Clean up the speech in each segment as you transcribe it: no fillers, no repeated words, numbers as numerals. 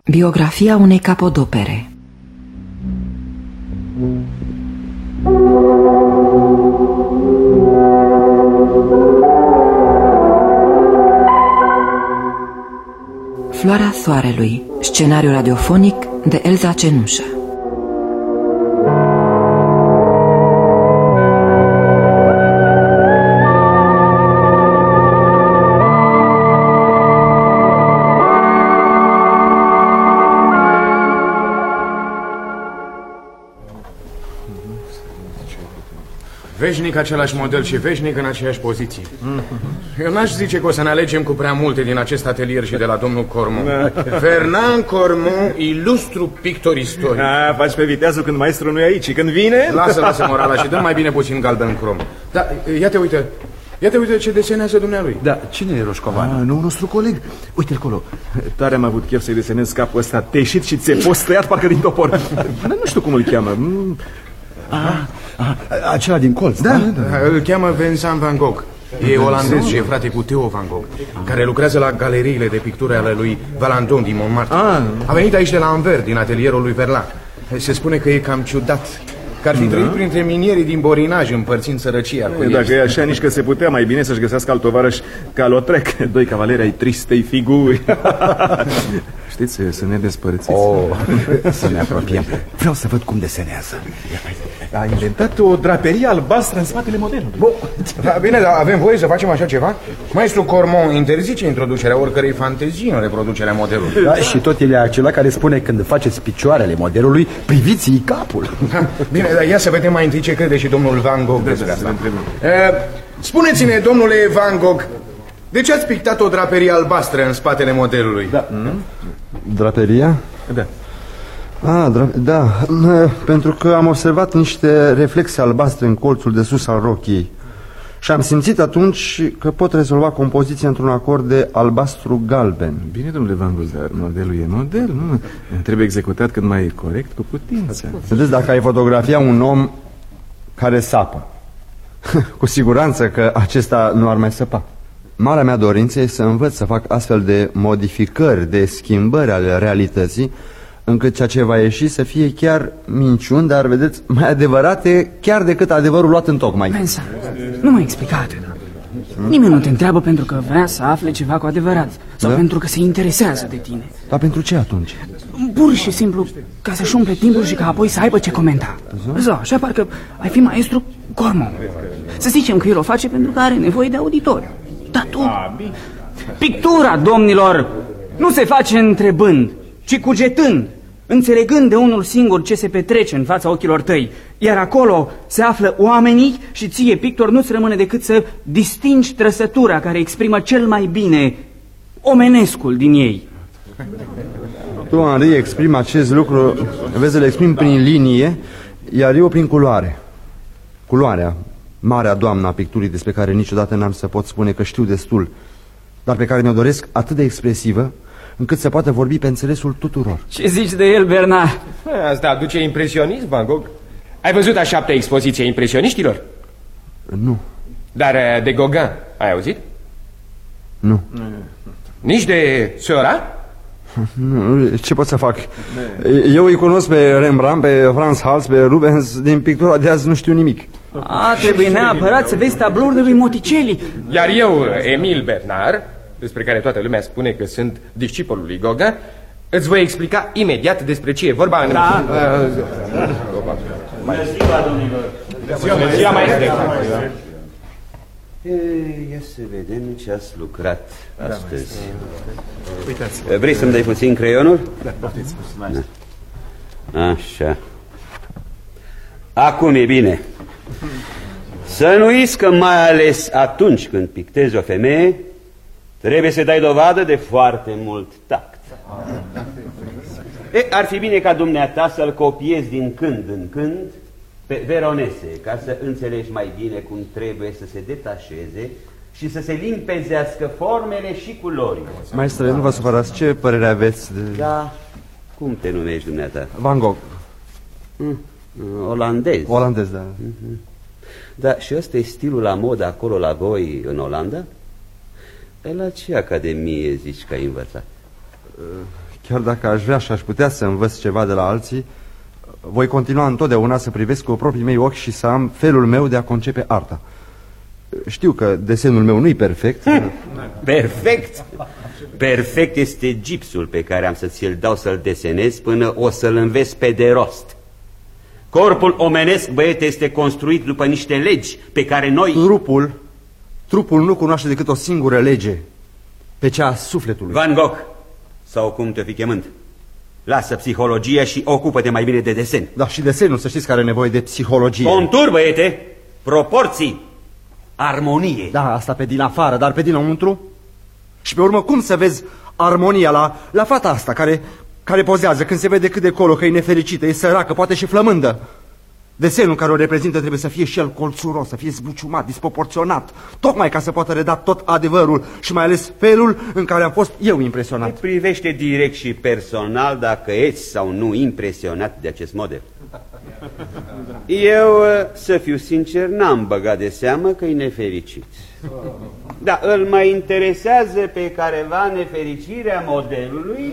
Biografia unei capodopere. Floarea soarelui. Scenariu radiofonic de Elza Cenușă. Veșnic același model și veșnic în aceeași poziție. Eu n-aș zice că o să ne alegem cu prea multe din acest atelier și de la domnul Cormon. Fernand Cormon, ilustru pictor istoric. Faci pe viteazul când maestru nu e aici. Când vine... Lasă morala și dă mai bine puțin galben crom. Da, ia te uite ce desenează dumnealui. Da, cine e Roșcovan? Nu, nostru coleg. Uite-l acolo. Tare am avut chef să-i desenez capul ăsta teșit și țepos tăiat parcă din topor. Nu știu cum îl cheamă. Acela din colț, da? Îl cheamă Vincent van Gogh. E olandez și e frate cu Theo van Gogh, care lucrează la galeriile de pictură ale lui Valentin din Montmartre. A venit aici de la Anvers, din atelierul lui Verlaine. Se spune că e cam ciudat, că ar fi trăit printre minierii din Borinaj, împărțind sărăcia cu ei. Dacă e așa, nici că se putea mai bine să-și găsească alt tovarăș ca Lautrec. Doi cavaleri ai tristei figuri. Știți, să ne despărțiți. Să ne apropiem. Vreau să văd cum desenează. A inventat o draperie albastră în spatele modelului. Bine, dar avem voie să facem așa ceva? Maestru Cormon interzice introducerea oricărei fantezii în reproducerea modelului. Da, și tot el e acela care spune când faceți picioarele modelului, priviți-i capul. Bine, dar ia să vedem mai întâi ce crede și domnul Van Gogh despre asta. Spuneți-ne, domnule Van Gogh, de ce ați pictat o draperie albastră în spatele modelului? Draperia? Da. Da, pentru că am observat niște reflexe albastre în colțul de sus al rochiei și am simțit atunci că pot rezolva compoziția într-un acord de albastru-galben. Bine, domnule Van Gogh, dar modelul e model, nu? Trebuie executat cât mai corect cu putință. Vedeți, dacă ai fotografia un om care sapă, cu siguranță că acesta nu ar mai săpa. Marea mea dorință este să învăț să fac astfel de modificări, de schimbări ale realității, încât ceea ce va ieși să fie chiar minciuni, dar, vedeți, mai adevărate chiar decât adevărul luat în tocmai. Mensa, nu mă explica atât. Nimeni nu te întreabă pentru că vrea să afle ceva cu adevărat sau pentru că se interesează de tine. Dar pentru ce atunci? Pur și simplu ca să-și umple timpul și ca apoi să aibă ce comenta. Așa parcă ai fi maestru Cormon. Să zicem că el o face pentru că are nevoie de auditoriu. Dar tu... Pictura, domnilor, nu se face întrebând, ci cugetând, înțelegând de unul singur ce se petrece în fața ochilor tăi. Iar acolo se află oamenii și ție, pictor, nu-ți rămâne decât să distingi trăsătura care exprimă cel mai bine omenescul din ei. Tu, Henri, exprimi acest lucru, vezi, să le exprim prin linie, iar eu prin culoare. Culoarea, marea doamnă a picturii, despre care niciodată n-am să pot spune că știu destul, dar pe care mi-o doresc atât de expresivă încât să poată vorbi pe înțelesul tuturor. Ce zici de el, Bernard? Asta aduce impresionism, Van Gogh. Ai văzut a 7-a expoziție a impresioniștilor? Nu. Dar de Gauguin, ai auzit? Nu. Nici de Seurat? Nu, ce pot să fac? Eu îi cunosc pe Rembrandt, pe Frans Hals, pe Rubens. Din pictura de azi nu știu nimic. Trebuie neapărat să vezi tablourile lui Monticelli. Iar eu, Emile Bernard, despre care toată lumea spune că sunt discipolul lui Gauguin, îți voi explica imediat despre ce e vorba în... Da. Bună ziua, domnilor! Bună ziua, maestre! Ia să vedem ce ați lucrat astăzi. Uitați. Vrei să-mi dai puțin creionul? Da, poftiți. Așa. Acum e bine. Să nu uiți că mai ales atunci când pictezi o femeie, trebuie să dai dovadă de foarte mult tact. Ar fi bine ca dumneata să-l copiezi din când în când pe Veronese, ca să înțelegi mai bine cum trebuie să se detașeze și să se limpezească formele și culorile. Maestre, nu vă supărați, ce părere aveți de... Da, cum te numești dumneata? Van Gogh. Olandez. Olandez, da. Da, și ăsta e stilul la modă acolo la voi în Olanda? La ce academie zici că ai învățat? chiar dacă aș vrea și aș putea să învăț ceva de la alții, voi continua întotdeauna să privesc cu proprii mei ochi și să am felul meu de a concepe arta. Știu că desenul meu nu-i perfect. Perfect? Perfect este gipsul pe care am să ți-l dau să-l desenezi până o să-l înveți pe de rost. Corpul omenesc, băiete, este construit după niște legi pe care noi... Trupul nu cunoaște decât o singură lege, pe cea a sufletului. Van Gogh, sau cum te-o fi chemând, lasă psihologia și ocupă-te mai bine de desen. Da, și desenul, să știți că are nevoie de psihologie. Contur, băiete, proporții, armonie. Da, asta pe din afară, dar pe dinăuntru? Și pe urmă, cum să vezi armonia la fata asta care pozează când se vede cât de colo că e nefericită, e săracă, poate și flămândă? Desenul care o reprezintă trebuie să fie și el colțuros, să fie zbuciumat, disproporționat, tocmai ca să poată reda tot adevărul și mai ales felul în care am fost eu impresionat. Te privește direct și personal dacă ești sau nu impresionat de acest model. Eu, să fiu sincer, n-am băgat de seamă că e nefericit. Da, îl mai interesează pe careva nefericirea modelului?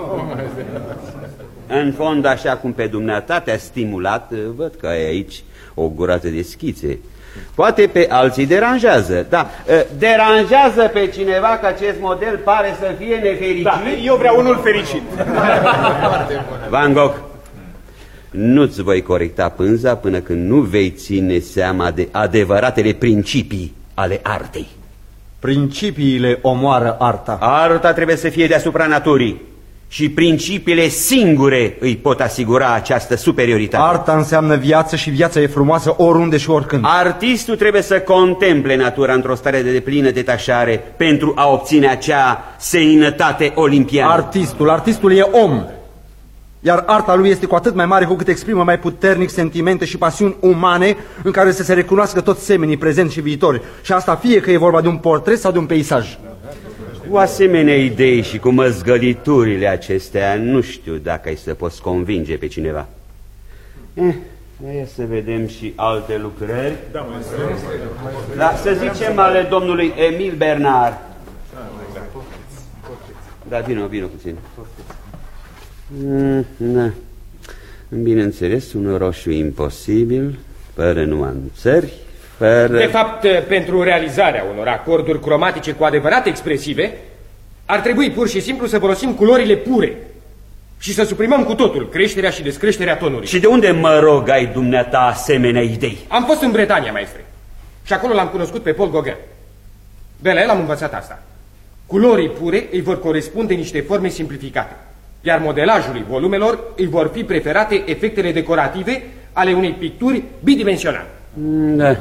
În fond, așa cum pe dumneata te-a stimulat, văd că ai aici o gurată de schițe. Poate pe alții deranjează, da, deranjează pe cineva că acest model pare să fie nefericit? Da, eu vreau unul fericit. Van Gogh, nu-ți voi corecta pânza până când nu vei ține seama de adevăratele principii ale artei. Principiile omoară arta. Arta trebuie să fie deasupra naturii și principiile singure îi pot asigura această superioritate. Arta înseamnă viață și viața e frumoasă oriunde și oricând. Artistul trebuie să contemple natura într-o stare de deplină detașare pentru a obține acea seninătate olimpiană. Artistul e om. Iar arta lui este cu atât mai mare cu cât exprimă mai puternic sentimente și pasiuni umane în care să se recunoască toți semenii prezenți și viitori. Și asta fie că e vorba de un portret sau de un peisaj. Cu asemenea idei și cu măzgăliturile acestea, nu știu dacă ai să poți convinge pe cineva. Hai să vedem și alte lucrări. Da, să zicem ale domnului Emil Bernard. Da, vină puțin. Da. Bineînțeles, un roșu imposibil, fără nuanțări, fără... De fapt, pentru realizarea unor acorduri cromatice cu adevărat expresive, ar trebui pur și simplu să folosim culorile pure și să suprimăm cu totul creșterea și descreșterea tonurii. Și de unde, mă rog, ai dumneata asemenea idei? Am fost în Bretania, maestre, și acolo l-am cunoscut pe Paul Gauguin. De la el am învățat asta. Culorii pure îi vor corespunde niște forme simplificate, iar modelajului volumelor îi vor fi preferate efectele decorative ale unei picturi bidimensionale. Da,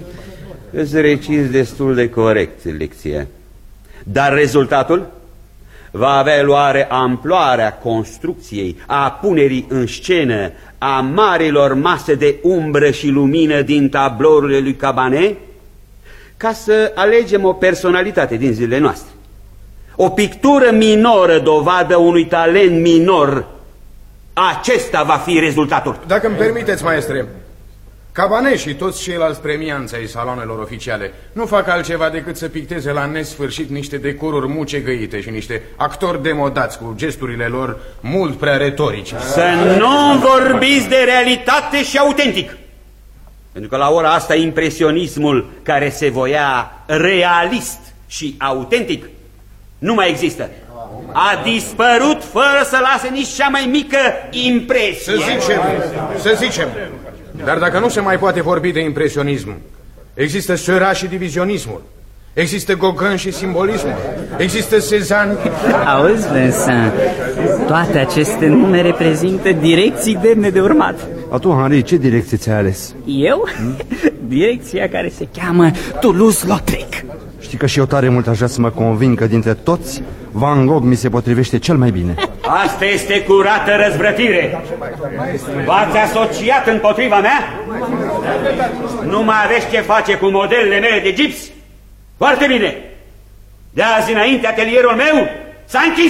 îți recizi destul de corect lecția. Dar rezultatul va avea luare amploarea construcției, a punerii în scenă a marilor mase de umbră și lumină din tablourile lui Cabanet, ca să alegem o personalitate din zilele noastre. O pictură minoră, dovadă unui talent minor. Acesta va fi rezultatul. Dacă îmi permiteți, maestre, Cabanet și toți ceilalți premianți ai saloanelor oficiale nu fac altceva decât să picteze la nesfârșit niște decoruri mucegăite și niște actori demodați cu gesturile lor mult prea retorice. Să nu vorbiți de realitate și autentic. Pentru că la ora asta impresionismul care se voia realist și autentic nu mai există. A dispărut fără să lase nici cea mai mică impresie. Să zicem. Dar dacă nu se mai poate vorbi de impresionism, există Seurat și divizionismul, există Gauguin și simbolismul, există Cézanne. Auzi, Vincent, toate aceste nume reprezintă direcții demne de urmat. A tu, Henri, ce direcție ți-ai ales? Eu? Direcția care se cheamă Toulouse-Lautrec. Știi că și eu tare mult aș vrea să mă convin că dintre toți Van Gogh mi se potrivește cel mai bine. Asta este curată răzvrătire. V-ați asociat împotriva mea? Nu mai aveți ce face cu modelele mele de gips? Foarte bine. De azi înainte atelierul meu s-a închis.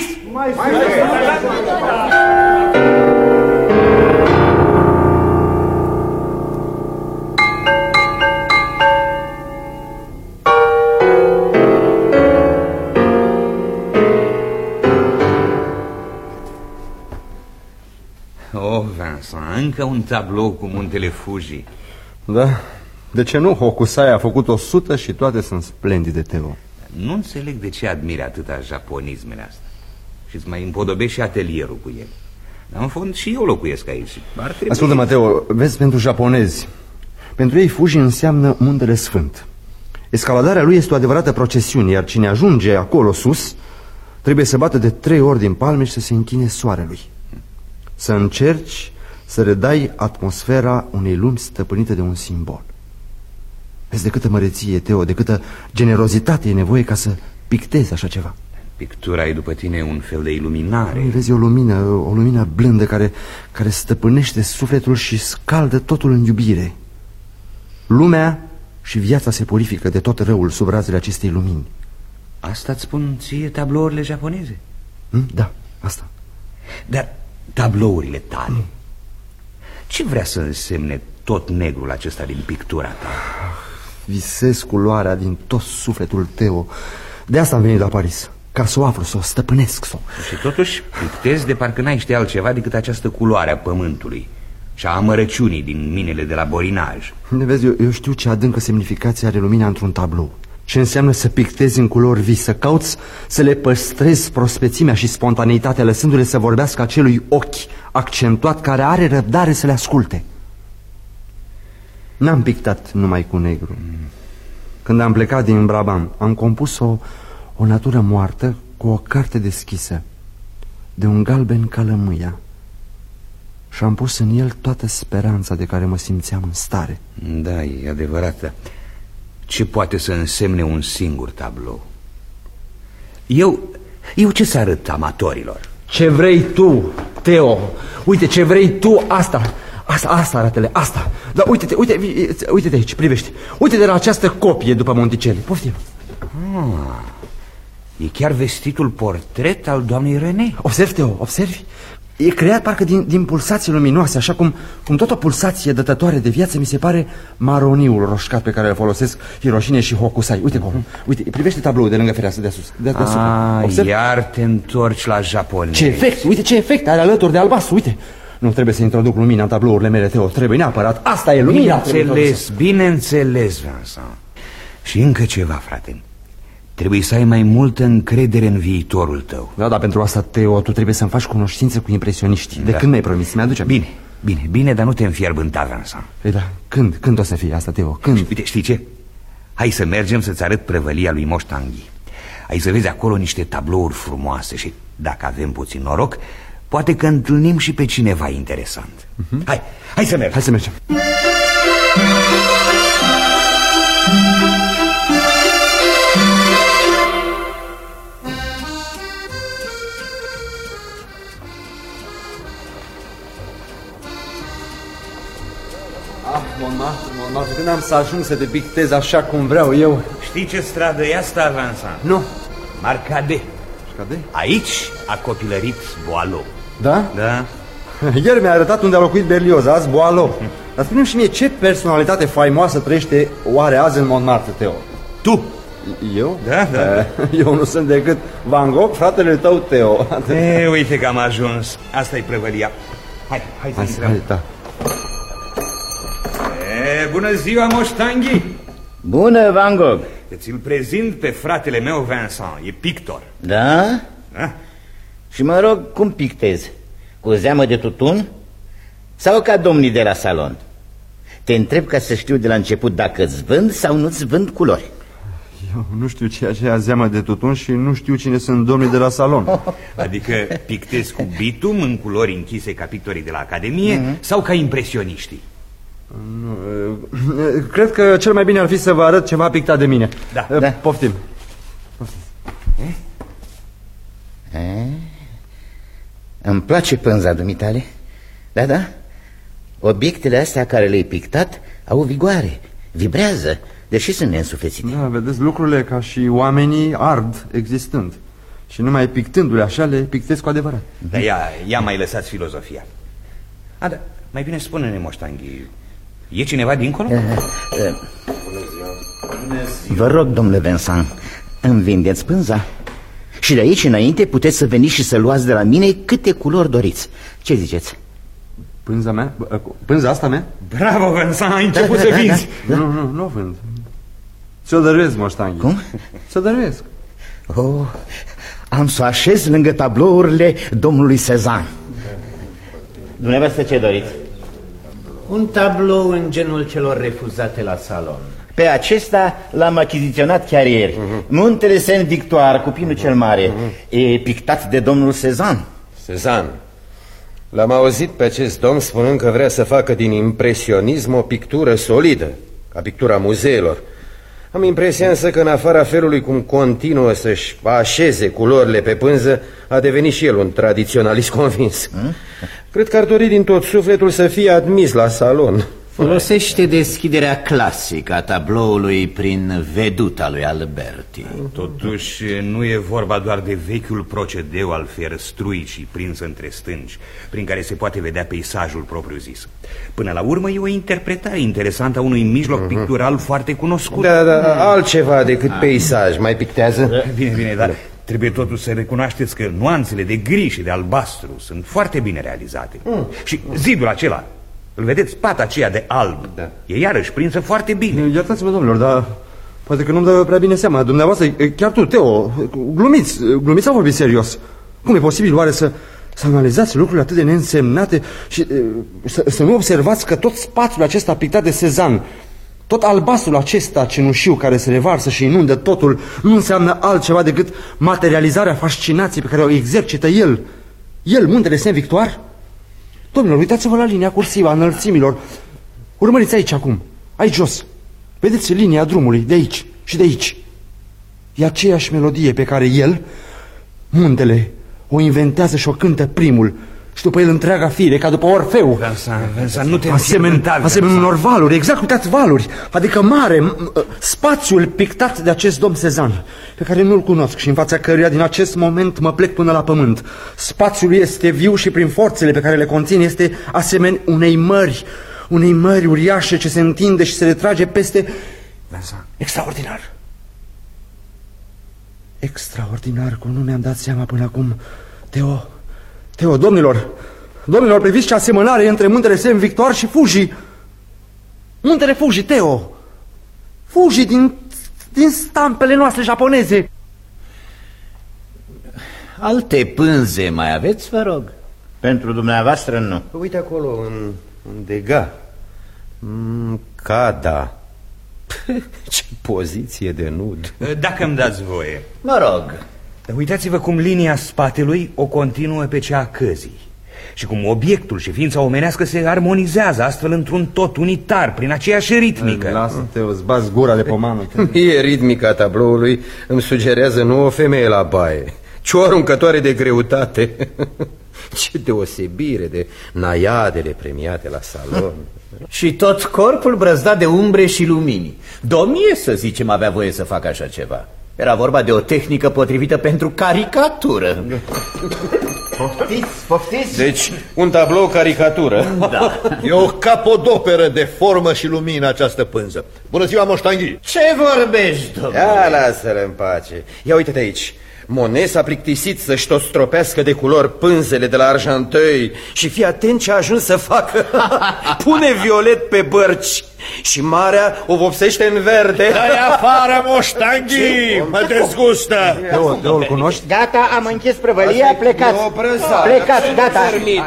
Oh, Vincent, încă un tablou cu muntele Fuji. Da, de ce nu? Hokusai a făcut 100 și toate sunt splendide, Teo. Nu înțeleg de ce admiri atâta japonismele astea. Și îți mai împodobești și atelierul cu el. Dar în fond și eu locuiesc aici. Ascultă-mă, Teo, vezi, pentru japonezi, pentru ei Fuji înseamnă muntele sfânt. Escaladarea lui este o adevărată procesiune, iar cine ajunge acolo sus trebuie să bată de 3 ori din palme și să se închine soarelui. Să încerci să redai atmosfera unei lumi stăpânite de un simbol. Vezi de câtă măreție, Teo, de câtă generozitate e nevoie ca să pictezi așa ceva. Pictura e după tine un fel de iluminare. Vezi, o lumină blândă care stăpânește sufletul și scaldă totul în iubire. Lumea și viața se purifică de tot răul sub razele acestei lumini. Asta-ți spun ție tablourile japoneze? Da, asta. Dar tablourile tale, ce vrea să însemne tot negrul acesta din pictura ta? Visez culoarea din tot sufletul, Teo. De asta am venit la Paris, ca să o aflu, să o stăpânesc. Și totuși pictezi de parcă n-ai ști altceva decât această culoare a pământului și a amărăciunii din minele de la Borinaj. Vezi, eu știu ce adâncă semnificație are lumina într-un tablou. Ce înseamnă să pictezi în culori vii, să cauți să le păstrezi prospețimea și spontaneitatea, lăsându-le să vorbească acelui ochi accentuat care are răbdare să le asculte. N-am pictat numai cu negru. Când am plecat din Brabant, am compus o natură moartă cu o carte deschisă, de un galben ca lămâia, și am pus în el toată speranța de care mă simțeam în stare. Da, e adevărat. Ce poate să însemne un singur tablou? Eu ce să arăt amatorilor? Ce vrei tu, Teo? Uite, ce vrei tu, asta arată-le, asta. Da, uite-te aici, privește. Uite de la această copie după Monticelli. Poftim. E chiar vestitul portret al doamnei René. Observi, Teo, observi? E creat parcă din pulsații luminoase, așa cum tot o pulsație dătătoare de viață mi se pare maroniul roșcat pe care îl folosesc Hiroshine și Hokusai. Uite acolo, uite, privește tabloul de lângă fereastră de sus. Iar te întorci la japonez. Ce efect, uite ce efect are alături de albastru, uite. Nu trebuie să introduc lumina în tablourile mele, Teo, trebuie neapărat. Asta e lumina. Bineînțeles, Vincent. Și încă ceva, frate. Trebuie să ai mai multă încredere în viitorul tău. Da, dar pentru asta, Teo, tu trebuie să-mi faci cunoștință cu impresioniștii. De când mi-ai promis? Mi-aduce? Bine, dar nu te înfierbânta, Vincent. Păi da, când o să fie asta, Teo? Când? Uite, știi ce? Hai să mergem să-ți arăt prăvălia lui Moș Tanghi. Ai să vezi acolo niște tablouri frumoase și, dacă avem puțin noroc, poate că întâlnim și pe cineva interesant. Hai să mergem. Hai să mergem. Montmartre, când am să ajung să te pictez așa cum vreau eu? Știi ce stradă e asta, Vincent? Nu. Marcadet. Aici a copilărit Boileau. Da? Da. Ieri mi-a arătat unde a locuit Berlioz, azi Boileau. Dar spune-mi și mie, ce personalitate faimoasă trăiește oare azi în Montmartre, Teo? Tu. Eu? Da. Eu nu sunt decât Van Gogh, fratele tău, Teo. Uite că am ajuns. Asta e prăvălia. Hai să intrăm. Da. Bună ziua, Moș Tanghi. Bună, Van Gogh. Ți-l prezint pe fratele meu, Vincent. E pictor. Da? Și mă rog, cum pictezi? Cu zeamă de tutun? Sau ca domnii de la salon? Te întreb ca să știu de la început dacă îți vând sau nu-ți vând culori. Eu nu știu ce e aceea zeamă de tutun și nu știu cine sunt domnii de la salon. Adică pictezi cu bitum în culori închise ca pictorii de la Academie sau ca impresioniștii? Cred că cel mai bine ar fi să vă arăt ceva pictat de mine. Da. Poftim. Îmi place pânza dumitale. Da. Obiectele astea care le-ai pictat au vigoare, vibrează, deși sunt neînsuflețite. Da, vedeți, lucrurile ca și oamenii ard existând. Și numai pictându-le așa le pictez cu adevărat. Dar ia mai lăsați filozofia. Dar mai bine spune-ne, Moș Tanghi, e cineva dincolo? Vă rog, domnule Vincent, îmi vindeți pânza? Și de aici înainte puteți să veniți și să luați de la mine câte culori doriți. Ce ziceți? Pânza mea? Pânza asta mea? Bravo, Vincent, ai început să vinzi. Nu vând. Ți-o dăruiesc, moștanghi. Cum? Ți-o dăruiesc. Oh, am să o așez lângă tablourile domnului Cezanne. Dumneavoastră ce doriți? Un tablou în genul celor refuzate la salon. Pe acesta l-am achiziționat chiar ieri. Muntele Saint-Victoire cu pinul cel mare. E pictat de domnul Cezanne. Cezanne. L-am auzit pe acest domn spunând că vrea să facă din impresionism o pictură solidă, ca pictura muzeelor. Am impresia însă că în afara felului cum continuă să-și așeze culorile pe pânză, a devenit și el un tradiționalist convins. Cred că ar dori din tot sufletul să fie admis la salon. Folosește deschiderea clasică a tabloului prin veduta lui Alberti. Totuși, nu e vorba doar de vechiul procedeu al ferăstruicii prins între stânci, prin care se poate vedea peisajul propriu-zis. Până la urmă e o interpretare interesantă a unui mijloc pictural foarte cunoscut. Da, altceva decât peisaj. Mai pictează? Bine, dar trebuie totuși să recunoașteți că nuanțele de gri și de albastru sunt foarte bine realizate. Și zidul acela, îl vedeți, pata aceea de alb, e iarăși prinsă foarte bine. Iertați-mă, domnilor, dar poate că nu-mi dă prea bine seama. Dumneavoastră, chiar tu, Teo, glumiți sau vorbiți serios? Cum e posibil oare să analizați lucrurile atât de neînsemnate și să nu observați că tot spațiul acesta pictat de Cezanne, tot albastrul acesta cenușiu care se revarsă și inundă totul, nu înseamnă altceva decât materializarea fascinației pe care o exercită el, muntele Saint-Victoire? Domnilor, uitați-vă la linia cursivă a înălțimilor. Urmăriți aici acum, aici jos. Vedeți linia drumului, de aici și de aici. E aceeași melodie pe care el, muntele, o inventează și o cântă primul. Și după el întreaga fire, ca după Orfeu. Vincent, nu te asemenea unor valuri, exact, uitați, valuri. Adică mare, spațiul pictat de acest domn Cezanne, pe care nu-l cunosc și în fața căruia din acest moment mă plec până la pământ. Spațiul este viu și prin forțele pe care le conține este asemenea unei mări uriașe ce se întinde și se retrage peste... Vincent. Extraordinar. Extraordinar, cum nu mi-am dat seama până acum. Teo, domnilor, priviți ce asemănare între muntele Saint-Victoire și Fuji. Muntele Fuji, Teo. Fuji din stampele noastre japoneze. Alte pânze mai aveți, vă rog? Pentru dumneavoastră nu. Uite acolo, în Degas. Cada. Ce poziție de nud. Dacă îmi dați voie. Mă rog. Uitați-vă cum linia spatelui o continuă pe cea a căzii și cum obiectul și ființa omenească se armonizează astfel într-un tot unitar, prin aceeași ritmică. Lasă-te, îți bați gura de pomană. Mie ritmica tabloului îmi sugerează nu o femeie la baie, ci o aruncătoare de greutate. Ce deosebire de naiadele premiate la salon. Și tot corpul brăzdat de umbre și lumini. Domnie, să zicem, avea voie să facă așa ceva. Era vorba de o tehnică potrivită pentru caricatură. Poftiți? Deci, un tablou caricatură. Da. E o capodoperă de formă și lumină această pânză. Bună ziua, Moștanghi! Ce vorbești, domnule? Ia, lasă-l în pace. Ia uite-te aici. Monet s-a plictisit să-și tot stropească de culori pânzele de la Argenteuil și fii atent ce a ajuns să facă. Pune violet pe bărci și marea o vopsește în verde. Dai afară, Moștanghi! Mă dezgustă! Teo, îl cunoști? Gata, am închis prăvălia, plecați. Plecați, gata.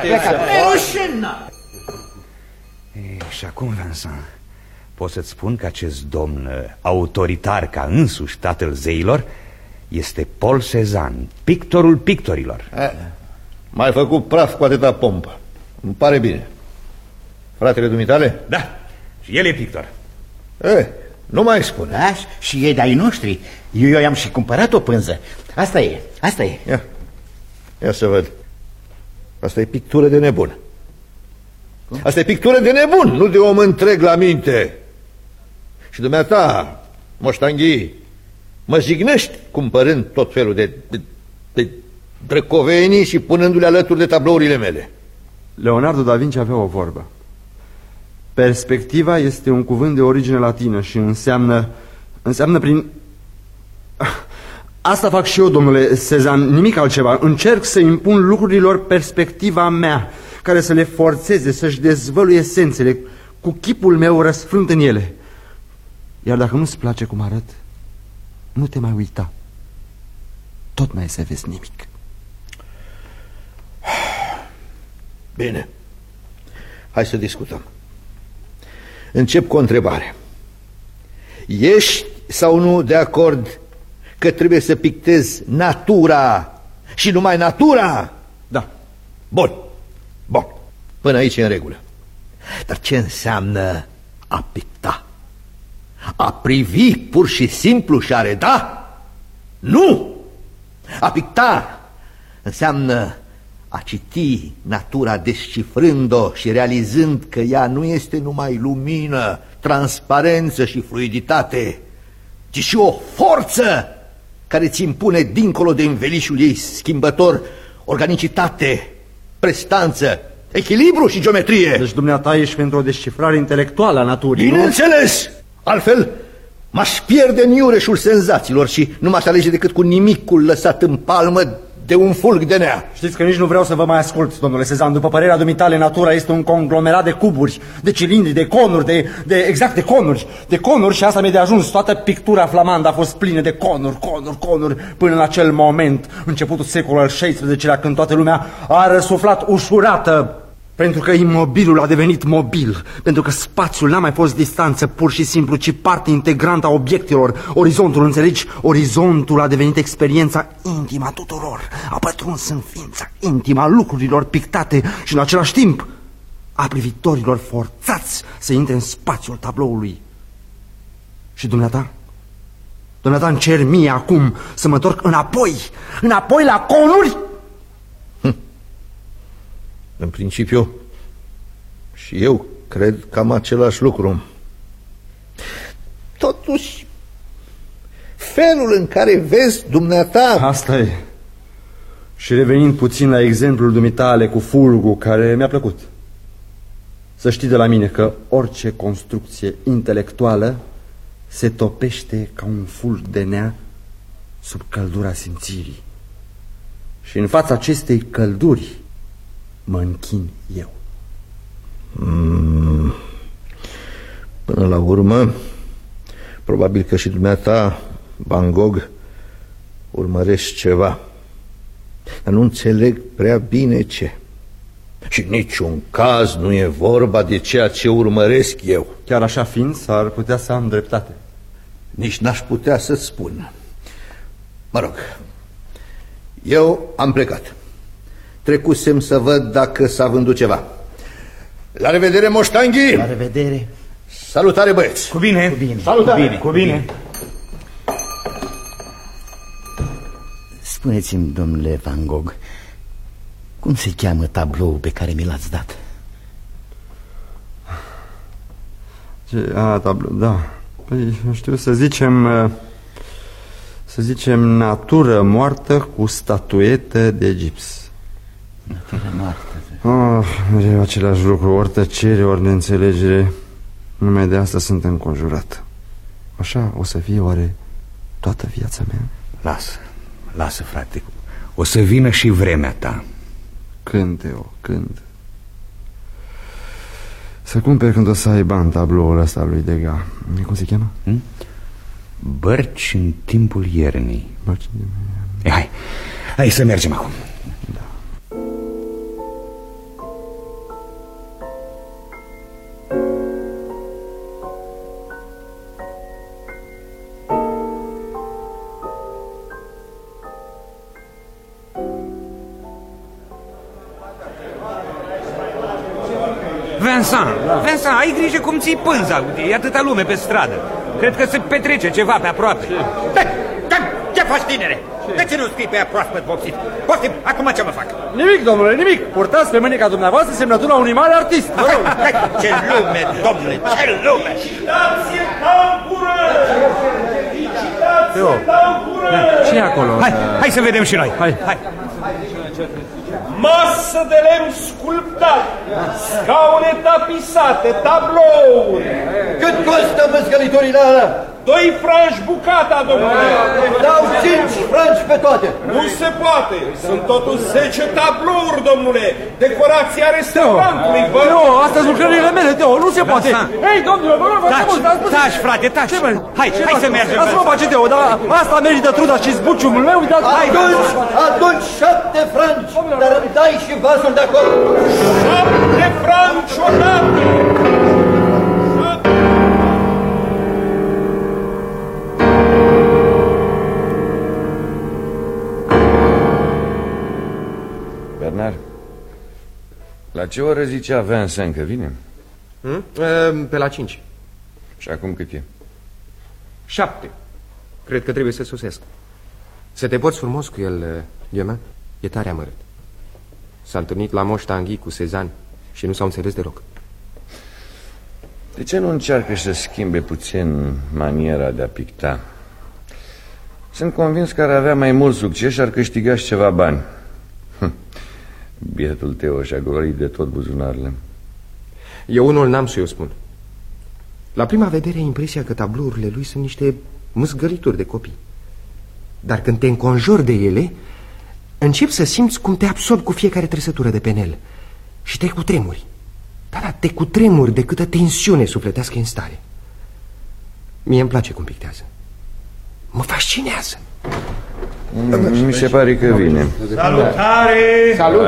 Și acum, Vincent, pot să-ți spun că acest domn autoritar ca însuși tatăl zeilor este Paul Cezanne, pictorul pictorilor. M-ai făcut praf cu atâta pompă. Îmi pare bine. Fratele dumitale? Da, și el e pictor. Nu mai spune. Da, și ei de-ai noștri. Eu i-am și cumpărat o pânză. Asta e. Ia să văd. Asta e pictură de nebun. Asta e pictură de nebun, nu de om întreg la minte. Și dumneata, Moștanghi, mă jignești cumpărând tot felul de drăcovenii și punându-le alături de tablourile mele. Leonardo da Vinci avea o vorbă. Perspectiva este un cuvânt de origine latină și înseamnă prin... Asta fac și eu, domnule Cezanne, nimic altceva. Încerc să impun lucrurilor perspectiva mea, care să le forțeze să-și dezvăluie esențele, cu chipul meu răsfrânt în ele. Iar dacă nu-ți place cum arăt, nu te mai uita. Tot mai să vezi nimic. Bine. Hai să discutăm. Încep cu o întrebare. Ești sau nu de acord că trebuie să pictezi natura și numai natura? Da. Bun. Bun. Până aici e în regulă. Dar ce înseamnă a picta? A privi pur și simplu și a reda? Nu! A picta înseamnă a citi natura descifrând-o și realizând că ea nu este numai lumină, transparență și fluiditate, ci și o forță care ți impune dincolo de învelișul ei schimbător organicitate, prestanță, echilibru și geometrie. Deci dumneata ești pentru o descifrare intelectuală a naturii, Bineînțeles! Altfel m-aș pierde în iureșul senzațiilor și nu m-aș alege decât cu nimicul lăsat în palmă de un fulg de nea. Știți că nici nu vreau să vă mai ascult, domnule Sezan. După părerea dumitale, natura este un conglomerat de cuburi, de cilindri, de conuri, de conuri și asta mi-e de ajuns. Toată pictura flamandă a fost plină de conuri, până în acel moment, începutul secolul al XVI-lea, când toată lumea a răsuflat ușurată. Pentru că imobilul a devenit mobil, pentru că spațiul n-a mai fost distanță pur și simplu, ci parte integrantă a obiectelor. Orizontul, înțelegi? Orizontul a devenit experiența intimă a tuturor, a pătruns în ființa intimă a lucrurilor pictate și în același timp a privitorilor forțați să intre în spațiul tabloului. Și dumneata? Dumneata îmi cer mie acum să mă întorc înapoi la conuri? În principiu, și eu cred cam același lucru. Totuși, felul în care vezi dumneata... Asta e. Și revenind puțin la exemplul dumitale cu fulgul, care mi-a plăcut. Să știi de la mine că orice construcție intelectuală se topește ca un fulg de nea sub căldura simțirii. Și în fața acestei călduri mă închin eu. Până la urmă, probabil că și dumneata, Van Gogh, urmărești ceva. Dar nu înțeleg prea bine ce. Și niciun caz nu e vorba de ceea ce urmăresc eu. Chiar așa fiind, s-ar putea să am dreptate. Nici n-aș putea să spun. Mă rog, eu am plecat. Trecusem să văd dacă s-a vândut ceva. La revedere, Moș Tanghi! La revedere! Salutare, băieți! Cu bine! Cu bine! Salutare! Cu bine! Spuneți-mi, domnule Van Gogh, cum se cheamă tabloul pe care mi l-ați dat? Tablou, da. Păi, știu, să zicem natură moartă cu statuetă de gips. Natură moartă. Mereu același lucru, ori tăcere, ori neînțelegere. Numai de asta sunt înconjurat. Așa o să fie oare toată viața mea? Lasă, frate. O să vină și vremea ta. Când, Teo, când? Să cumperi când o să ai bani tabloul ăsta lui Degas. Cum se cheamă? Bărci în timpul iernii. Bărci în timpul iernii. Hai să mergem acum. Da. Vincent, ai grijă cum ții pânza. E atâta lume pe stradă. Cred că se petrece ceva pe aproape. Ce faci, tinere? De ce nu scrii pe ea proaspăt vopsit? Poftim, acum ce mă fac? Nimic, domnule, nimic. Purtați pe mâneca dumneavoastră semnătura unui mare artist. Ce lume, domnule, ce lume! Licitație tampură! Licitație tampură! Ce e acolo? Hai să vedem și noi. Hai. Masă de lemn sculptat, scaune tapisate, tablouri. Cât costă măscălitorile alea? 2 franci bucata, domnule! Dau 5 franci pe toate! Nu se poate! Sunt totuși 10 tablouri, domnule! Decorația restaurantului, vă... Teo, astea sunt lucrările mele, Teo, nu se poate! Hei, domnule, vă rog, Taci, frate, taci! Hai să mergem! Lasă-mă face, Teo, dar asta merită truda și zbuciumul meu, uitați! Atunci 7 franci, dar îmi dai și vasul de acolo! 7 franci odată! Bernard, la ce oră zicea Vincent că vine? Pe la 5. Și acum cât e? 7. Cred că trebuie să sosesc. Să te porți frumos cu el, Diemen. E tare amărât. S-a întâlnit la Moș Tanguy cu Cezanne și nu s-au înțeles deloc. De ce nu încearcă să schimbe puțin maniera de a picta? Sunt convins că ar avea mai mult succes și ar câștiga și ceva bani. Bietul Teo și-a golit de tot buzunarele. Eu unul n-am să-i o spun. La prima vedere ai impresia că tablourile lui sunt niște mâzgărituri de copii. Dar când te înconjori de ele, începi să simți cum te absorbi cu fiecare trăsătură de pe el. Și te cutremuri. Da, te cutremuri de câtă tensiune sufletească în stare. Mie îmi place cum pictează. Mă fascinează. Mi se pare că vine. Salutare! Salut!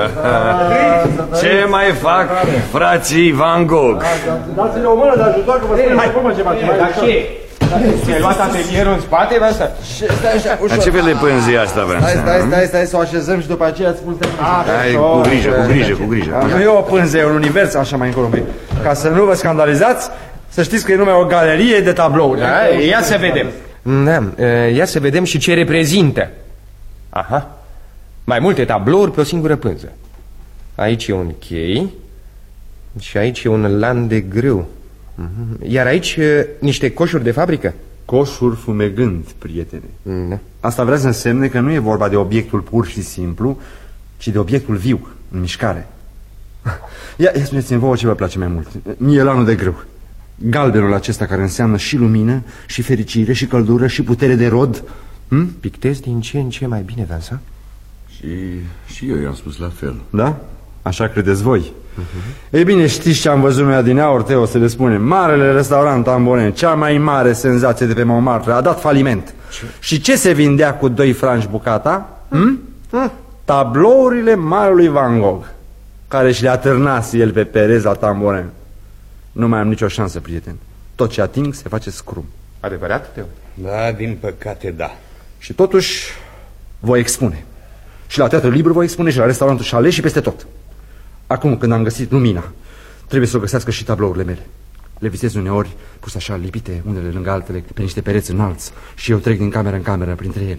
Ce mai fac frații Van Gogh? Dați-le o mână de ajutor că vă spune mai frumos ceva. Dar ce? Ți-ai luat atelierul în spate, Vansa? Dar ce fel de pânză e asta, Vincent? Stai să o așezăm și după aceea îți spun. Hai, cu grijă. Nu e o pânză, e un univers așa mai încolo. Ca să nu vă scandalizați, să știți că e numai o galerie de tablouri. Ia să vedem. Da, ia să vedem și ce reprezintă. Aha. Mai multe tablouri pe o singură pânză. Aici e un chei și aici e un lan de grâu. Iar aici niște coșuri de fabrică. Coșuri fumegând, prietene. Da. Asta vrea să însemne că nu e vorba de obiectul pur și simplu, ci de obiectul viu, în mișcare. Ia spuneți-mi vouă ce vă place mai mult. Mie lanul de grâu. Galbenul acesta care înseamnă și lumină, și fericire, și căldură, și putere de rod. Pictezi din ce în ce mai bine, Vincent? Și eu i-am spus la fel. Da? Așa credeți voi. Ei bine, știți ce am văzut noi adineauri, Teo, să le spunem. Marele restaurant Tamborin, cea mai mare senzație de pe Montmartre, a dat faliment. Și ce se vindea cu 2 franci bucata? Tablourile marelui Van Gogh, care și le atârnase el pe perez la Tamborin. Nu mai am nicio șansă, prieten. Tot ce ating se face scrum. Adevărat, Teo? Da, din păcate, da. Și totuși voi expune. Și la Teatrul Libru voi expune, și la restaurantul Chalet, și peste tot. Acum, când am găsit lumina, trebuie să o găsească și tablourile mele. Le visez uneori pus așa, lipite unele lângă altele, pe niște pereți înalți, și eu trec din cameră în cameră printre ele.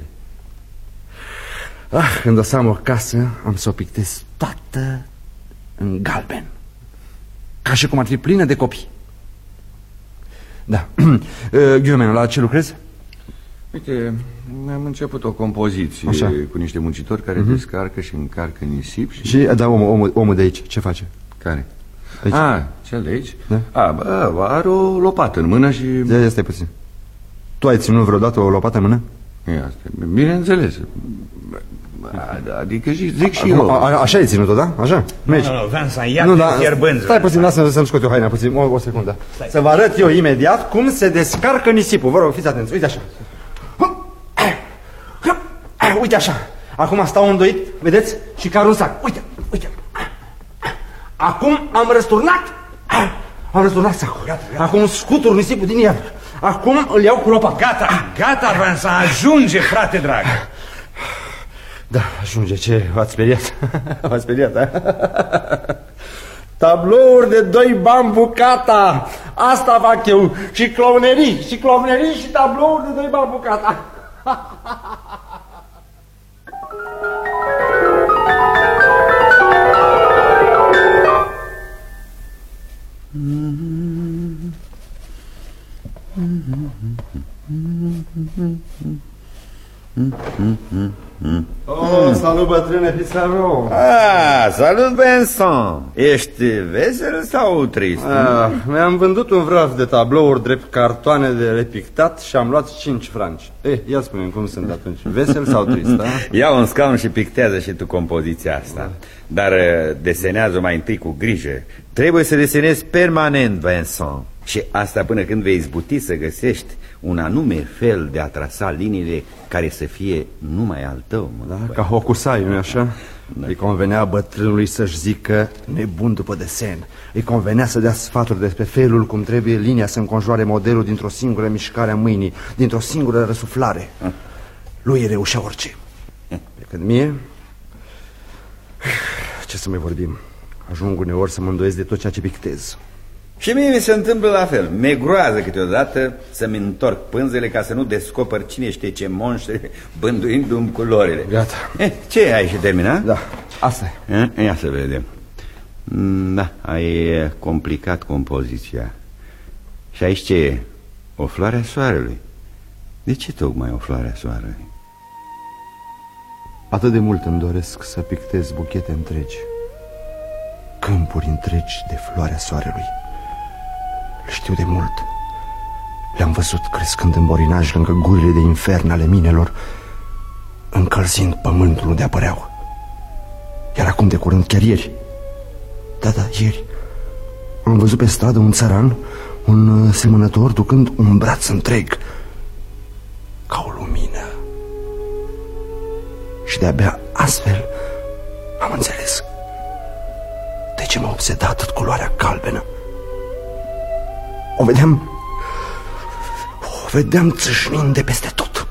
Când o să am o casă, am să o pictez toată în galben, ca și cum ar fi plină de copii. Da. Ghiumen, la ce lucrezi? Uite, am început o compoziție cu niște muncitori care descarcă și încarcă nisip și... Da, omul de aici, ce face? Care? Aici. Cel de aici? Da. Are o lopată în mână și... Ia stai puțin. Tu ai ținut vreodată o lopată în mână? Bineînțeles. Adică zic și eu. Așa ai ținut-o, da? Așa? Nu, Vincent, ia fierbânză. Stai puțin, lasă-mi să-mi scot eu haina puțin, o secundă. Să vă arăt eu imediat cum se descarcă nisipul. Vă rog, fiți atenți, uite așa. Uite așa. Acum stau îndoit, vedeți? Și ca un sac. Uite. Acum am răsturnat sacul. Acum scutur nisipul din el. Acum îl iau cu lopata. Gata, Vincent, ajunge, frate drag. Da, ajunge, ce? V-ați speriat? V-ați speriat, da? Tablouri de 2 bani bucata. Asta fac eu. Și clovnerii și tablouri de 2 bani bucata. Salut, bătrâne Pizarro. Salut, Vincent. Ești vesel sau trist? Mi-am vândut un vraf de tablouri drept cartoane de repictat și am luat 5 franci. Ia spune-mi cum sunt atunci, vesel sau trist? Ia un scaun și pictează și tu compoziția asta. Dar desenează mai întâi cu grijă. Trebuie să desenezi permanent, Vincent. Și asta până când vei izbuti să găsești un anume fel de a trasa liniile care să fie numai al tău. Ca Hokusai, nu-i așa? Îi convenea bătrânului să-și zică nebun după desen. Îi convenea să dea sfaturi despre felul cum trebuie linia să înconjoare modelul dintr-o singură mișcare a mâinii, dintr-o singură răsuflare. Lui îi reușea orice. Pe când mie... Ce să mai vorbim? Ajung uneori să mă îndoiesc de tot ceea ce pictez. Și mie mi se întâmplă la fel. Mi-e groază câteodată să-mi întorc pânzele ca să nu descoper cine știe ce monștri bânduindu-mi culorile. Gata. Ce, ai și terminat? Da, asta e. Ia să vedem. Da, ai complicat compoziția. Și aici ce e? O floare a soarelui. De ce tocmai o floare a soarelui? Atât de mult îmi doresc să pictez buchete întregi, câmpuri întregi de floarea soarelui. Le știu de mult. Le-am văzut crescând în borinaj lângă gurile de infern ale minelor, încălzind pământul unde apăreau. Iar acum de curând, chiar ieri, da, ieri, am văzut pe stradă un țăran, un semănător, ducând un braț întreg ca o lumină. Și de-abia astfel am înțeles de ce m-a obsedat atât culoarea galbenă. O vedeam țâșnind de peste tot,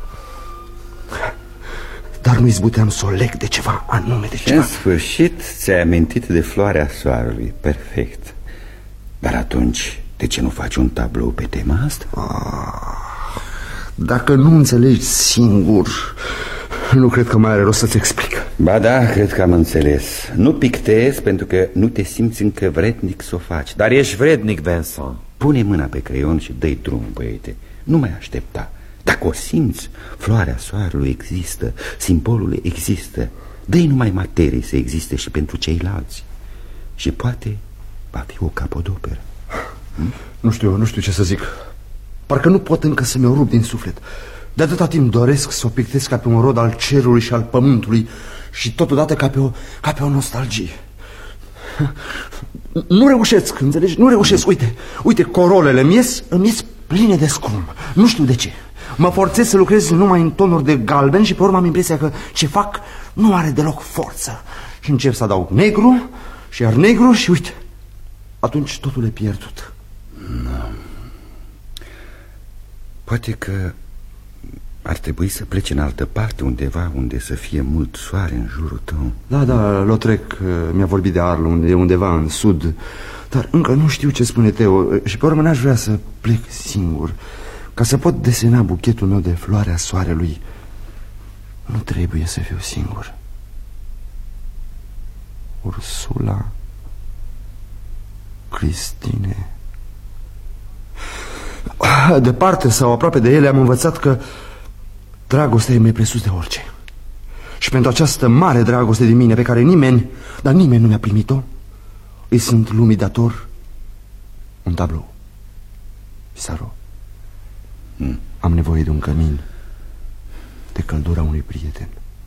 dar nu izbuteam să o leg de ceva anume, de ceva. În sfârșit ți-ai amintit de floarea soarelui. Perfect. Dar atunci, de ce nu faci un tablou pe tema asta? Dacă nu înțelegi singur, nu cred că mai are rost să-ți explic. Ba da, cred că am înțeles. Nu pictezi pentru că nu te simți încă vrednic să o faci. Dar ești vrednic, Vincent. Pune mâna pe creion și dă-i drum, băiete. Nu mai aștepta. Dacă o simți, floarea soarelui există, simbolul există. Dă-i numai materie să existe și pentru ceilalți. Și poate va fi o capodoperă. Nu știu ce să zic. Parcă nu pot încă să mi-o rup din suflet. De atâta timp doresc să o pictez ca pe un rod al cerului și al pământului și totodată ca pe o nostalgie. Nu reușesc, înțelegi? Nu reușesc. Uite, corolele îmi ies pline de scrum. Nu știu de ce. Mă forțez să lucrez numai în tonuri de galben și pe urmă am impresia că ce fac nu are deloc forță. Și încep să adaug negru și iar negru și uite, atunci totul e pierdut. Poate că ar trebui să pleci în altă parte, undeva unde să fie mult soare în jurul tău. Da, Lautrec mi-a vorbit de Arles, undeva în sud. Dar încă nu știu ce spune Teo. Și pe urmă n-aș vrea să plec singur. Ca să pot desena buchetul meu de floarea soarelui, nu trebuie să fiu singur. Ursula, Cristine. Departe sau aproape de ele am învățat că dragostea e mai presus de orice. Și pentru această mare dragoste de mine, pe care nimeni nu mi-a primit-o, îi sunt lumii dator un tablou. Pizarro, am nevoie de un cămin, de căldura unui prieten.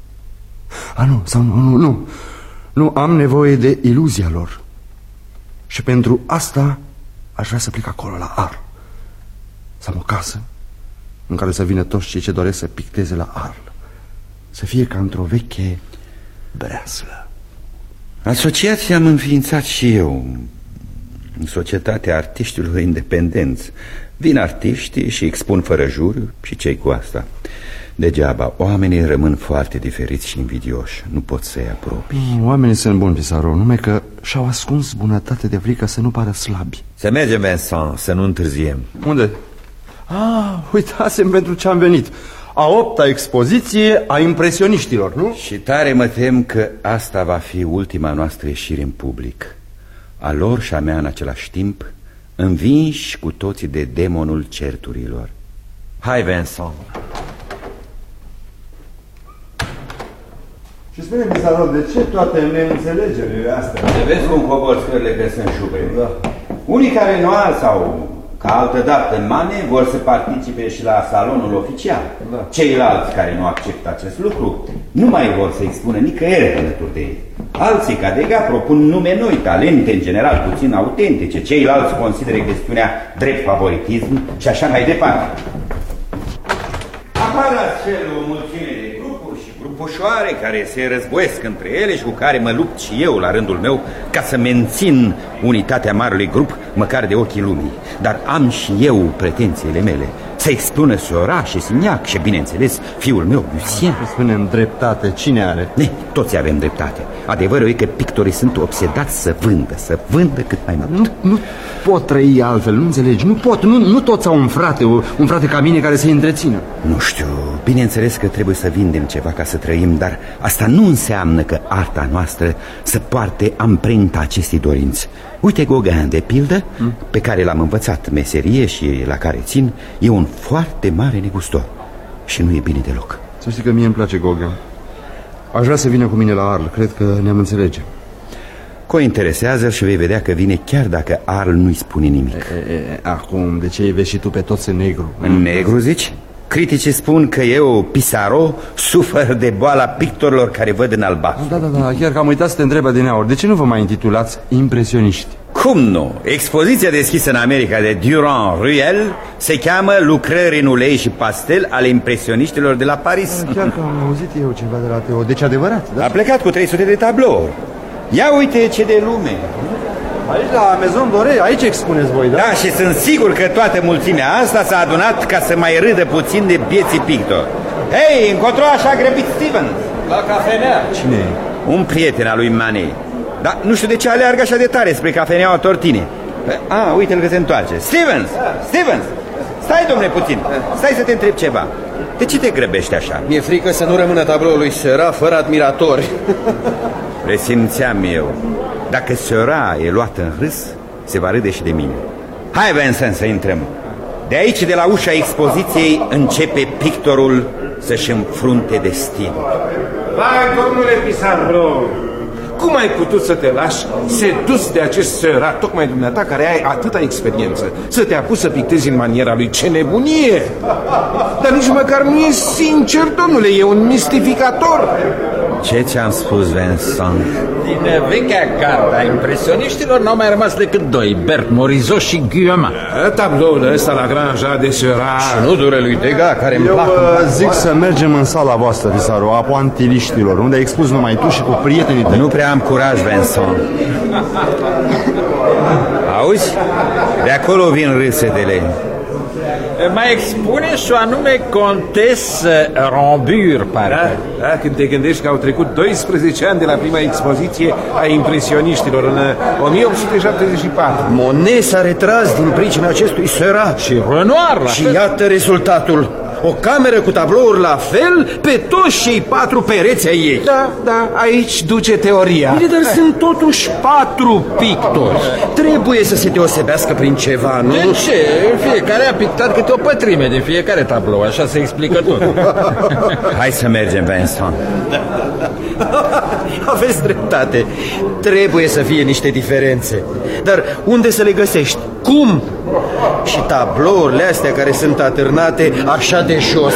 Nu, am nevoie de iluzia lor. Și pentru asta aș vrea să plec acolo, la Arles. Să am o casă în care să vină toți cei ce doresc să picteze la Arles. Să fie ca într-o veche breaslă. Asociația am înființat și eu, în Societatea Artiștilor Independenți. Vin artiștii și expun fără juriu și cei cu asta. Degeaba, oamenii rămân foarte diferiți și invidioși. Nu pot să-i apropii. Oamenii sunt buni, Pizarro, numai că și-au ascuns bunătate de frică să nu pară slabi. Să mergem, Vincent, să nu întârziem. Unde? Uitasem pentru ce am venit. A 8-a expoziție a impresioniștilor, nu? Și tare mă tem că asta va fi ultima noastră ieșire în public. A lor și a mea în același timp, învinși cu toții de demonul certurilor. Hai, Vincent. Și spune-mi, Salon, de ce toate neînțelegerile astea? Te vezi cum cobor scările că sunt șupe. Da. Unii care nu au sau ca altă dată în mane vor să participe și la salonul oficial. Da. Ceilalți care nu acceptă acest lucru nu mai vor să expună nicăieri alături de ei. Alții, ca Degas, propun nume noi, talente în general puțin autentice. Ceilalți consideră chestiunea drept favoritism și așa mai departe. Apar astfel o mulțime de grupuri și grupușoare care se războiesc între ele și cu care mă lupt și eu la rândul meu ca să mențin unitatea marelui grup măcar de ochii lumii. Dar am și eu pretențiile mele. Să expună Seurat și Signac și, bineînțeles, fiul meu, Lucien. Spunem dreptate, cine are? Toți avem dreptate. Adevărul e că pictorii sunt obsedați să vândă cât mai mult. Nu pot trăi altfel, nu înțelegi? Nu toți au un frate ca mine care să-i întrețină. Nu știu, bineînțeles că trebuie să vindem ceva ca să trăim, dar asta nu înseamnă că arta noastră să poarte amprenta acestei dorinți. Uite Gauguin, de pildă, pe care l-am învățat meserie și la care țin, e un foarte mare negustor. Și nu e bine deloc. Să știi că mie îmi place Gauguin. Aș vrea să vină cu mine la Arles, cred că ne-am înțelege. Interesează și vei vedea că vine chiar dacă Arles nu-i spune nimic. Acum, de ce îi vezi și tu pe toți în negru? În negru, zici? Criticii spun că eu, Pissarro, sufăr de boala pictorilor care văd în albastru. Da, chiar că am uitat să te întreb adineauri. De ce nu vă mai intitulați impresioniști? Cum nu? Expoziția deschisă în America de Durand Ruel se cheamă Lucrări în ulei și pastel ale impresioniștilor de la Paris. Chiar că am auzit eu ceva de la Teo. Deci adevărat, da? A plecat cu 300 de tablouri. Ia uite ce de lume. Aici la Maison Doré, aici expuneți voi, da? Da, și sunt sigur că toată mulțimea asta s-a adunat ca să mai râdă puțin de bieții pictori. Hei, încotro așa grăbit Stevens? La cafenea. Cine e? Un prieten al lui Manet. Dar nu știu de ce aleargă așa de tare spre cafeneaua Tortini. Uite-l că se întoarce. Stevens! Stai, domnule, puțin. Stai să te întreb ceva. De ce te grăbești așa? Mi-e frică să nu rămână tabloul lui Seurat fără admiratori. Resimțeam eu. Dacă Seurat e luat în râs, se va râde și de mine. Hai, Vincent, să intrăm. De aici, de la ușa expoziției, începe pictorul să-și înfrunte destinul. Vai, domnule Pissarro, cum ai putut să te lași sedus de acest Seurat, tocmai dumneata care ai atâta experiență, să te apuci să pictezi în maniera lui? Ce nebunie! Dar nici măcar nu e sincer, domnule, e un mistificator. Ce ți-am spus, Vincent? Din vechea gardă a impresioniștilor n-au mai rămas decât doi, Bert Morisot și Guillaume. Tabloul ăsta la granja de Seurat și nudurile lui Degas, care îmi plac. Eu zic să mergem în sala voastră, Pissarro, a poantiliștilor, unde ai expus numai tu și cu prietenii tăi. Nu prea am curaj, Vincent. Auzi? De acolo vin râsetele. Mai expune și o anume Comtesse Rambure, parcă. Da, când te gândești că au trecut 12 ani de la prima expoziție a impresioniștilor în 1874. Monet s-a retras din pricina acestui Seurat. Și Renoir la Și fel. iată rezultatul. O cameră cu tablouri la fel pe toți cei 4 pereți ai ei. Da, aici duce teoria. Bine, dar sunt totuși 4 pictori. Trebuie să se deosebească prin ceva, nu? De ce? Fiecare a pictat câte o pătrime din fiecare tablou, așa se explică tot. Hai să mergem, Vincent. Aveți dreptate. Trebuie să fie niște diferențe. Dar unde să le găsești? Cum? Și tablourile astea care sunt atârnate așa de jos.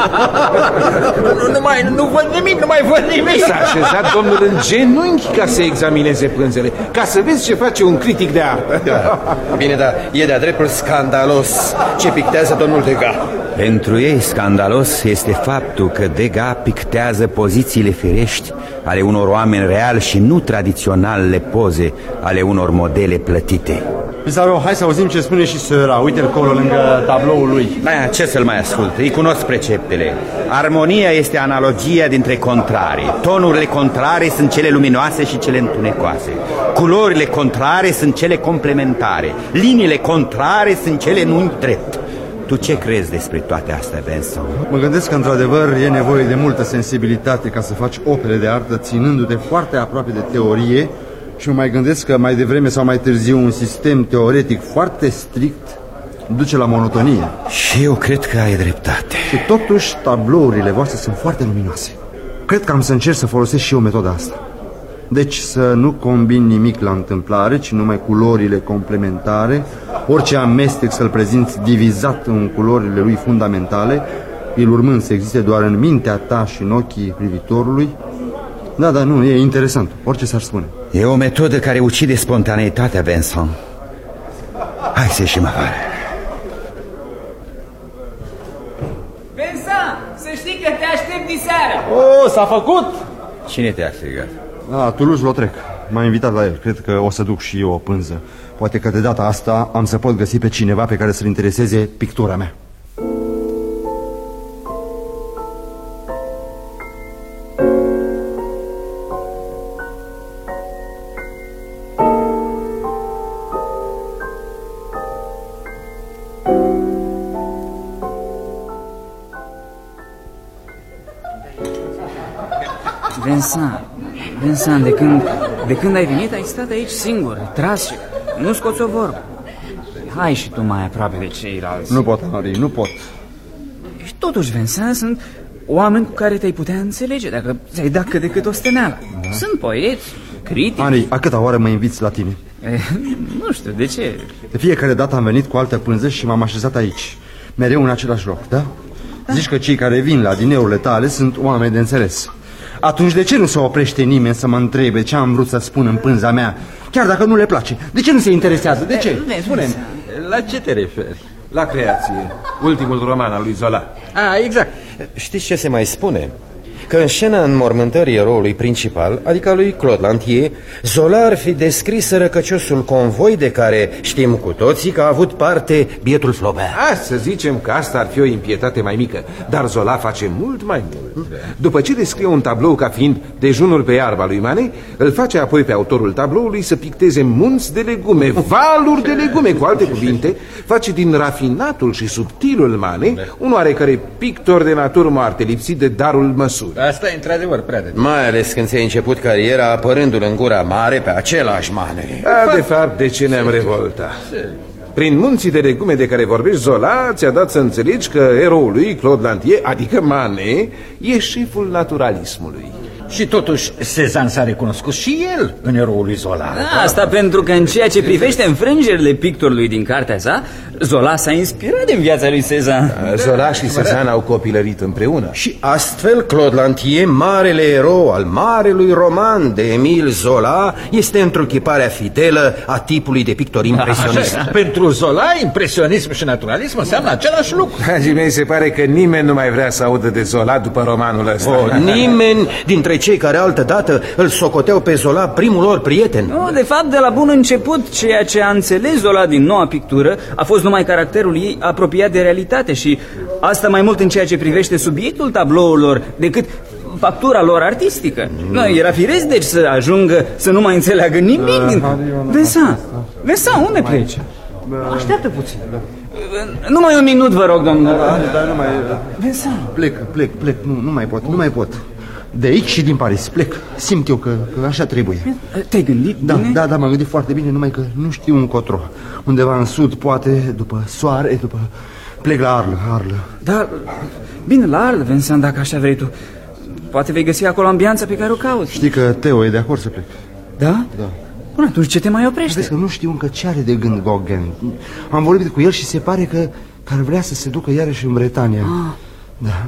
Nu văd nimic, nu mai văd nimic. S-a așezat domnul în genunchi ca să examineze pânzele, ca să vezi ce face un critic de artă. Bine, dar e de-a dreptul scandalos ce pictează domnul Degas. Pentru ei scandalos este faptul că Degas pictează pozițiile firești ale unor oameni reali și nu tradiționalele poze ale unor modele plătite. Pissarro, hai să auzim ce spune și Seurat. Uite-l acolo lângă tabloul lui. Ce să-l mai ascult? Îi cunosc preceptele. Armonia este analogia dintre contrarii. Tonurile contrare sunt cele luminoase și cele întunecoase. Culorile contrare sunt cele complementare. Liniile contrare sunt cele nu drept. Tu ce crezi despre toate astea, Vincent? Mă gândesc că, într-adevăr, e nevoie de multă sensibilitate ca să faci opere de artă ținându-te foarte aproape de teorie. Și mă mai gândesc că mai devreme sau mai târziu un sistem teoretic foarte strict duce la monotonie. Și eu cred că ai dreptate. Și totuși tablourile voastre sunt foarte luminoase. Cred că am să încerc să folosesc și eu metoda asta. Deci să nu combin nimic la întâmplare, ci numai culorile complementare. Orice amestec să-l prezint divizat în culorile lui fundamentale, el urmând să existe doar în mintea ta și în ochii privitorului. Da, nu, e interesant, orice s-ar spune. E o metodă care ucide spontaneitatea, Vincent. Hai să ieșim afară. Vincent, să știi că te aștept diseară. Oh, s-a făcut? Cine te-a strigat? Toulouse-Lautrec. M-a invitat la el. Cred că o să duc și eu o pânză. Poate că de data asta am să pot găsi pe cineva pe care să-l intereseze pictura mea. Vincent, de când ai venit ai stat aici singur, tras și nu scoți o vorbă. Hai și tu mai aproape de ceilalți. Nu pot, Henri, nu pot. Și totuși, Vincent, sunt oameni cu care te-ai putea înțelege dacă ți-ai dat cât de cât o steneală. Da. Sunt poeți, critici. Henri, a câta oară mă inviți la tine? Nu știu, de ce? De fiecare dată am venit cu altă pânză și m-am așezat aici, mereu în același loc, da? Zici că cei care vin la dineurile tale sunt oameni de înțeles. Atunci de ce nu se oprește nimeni să mă întrebe ce am vrut să spun în pânza mea, chiar dacă nu le place? De ce nu se interesează? De ce? Spune-mi, la ce te referi? La Creație, ultimul roman al lui Zola. Exact. Știți ce se mai spune? Că în scena înmormântării eroului principal, adică lui Claude Lantier, Zola ar fi descris răcăciosul convoi de care știm cu toții că a avut parte bietul Flaubert. Să zicem că asta ar fi o impietate mai mică, dar Zola face mult mai mult. După ce descrie un tablou ca fiind dejunul pe iarba lui Manet, îl face apoi pe autorul tabloului să picteze munți de legume, valuri de legume. Cu alte cuvinte, face din rafinatul și subtilul Manet un oarecare pictor de natură moarte, lipsit de darul măsurii. Asta e într-adevăr prea de... Mai ales când ți-ai început cariera apărându-l în gura mare pe același Manet. De fapt, de ce ne-am revoltat? Prin munții de legume de care vorbești, Zola ți-a dat să înțelegi că eroul lui, Claude Lantier, adică Manet, e șeful naturalismului. Și totuși, Cézanne s-a recunoscut și el în eroul lui Zola. Asta pentru că în ceea ce privește înfrângerile pictorului din cartea sa, Zola s-a inspirat din viața lui Cézanne. Zola și Cézanne au copilărit împreună. Și astfel, Claude Lantier, marele erou al marelui roman de Émile Zola, este întruchiparea fidelă a tipului de pictor impresionist. Pentru Zola, impresionism și naturalism înseamnă același lucru. Dragii mei, se pare că nimeni nu mai vrea să audă de Zola după romanul ăsta. Nimeni dintre cei care altădată îl socoteau pe Zola primul lor prieten. Nu, de fapt, de la bun început, ceea ce a înțeles Zola din noua pictură a fost numai caracterul ei apropiat de realitate și asta mai mult în ceea ce privește subiectul tablourilor decât factura lor artistică. Era firesc, deci, să ajungă să nu mai înțeleagă nimic din... Vincent, unde pleci? Așteaptă puțin. Numai un minut, vă rog, domnule. Vincent. Plec, nu mai pot. De aici și din Paris, plec. Simt eu că așa trebuie. Te-ai gândit bine? Da, m-am gândit foarte bine, numai că nu știu încotro. Undeva în sud, poate, după soare, plec la Arles. Da, bine, la Arles, Vincent, dacă așa vrei tu. Poate vei găsi acolo ambianța pe care o cauți. Știi că Teo e de acord să plec. Da? Da. Bun, atunci ce te mai oprește? Vezi că nu știu încă ce are de gând Gauguin. Am vorbit cu el și se pare că ar vrea să se ducă iarăși în Bretania. Da.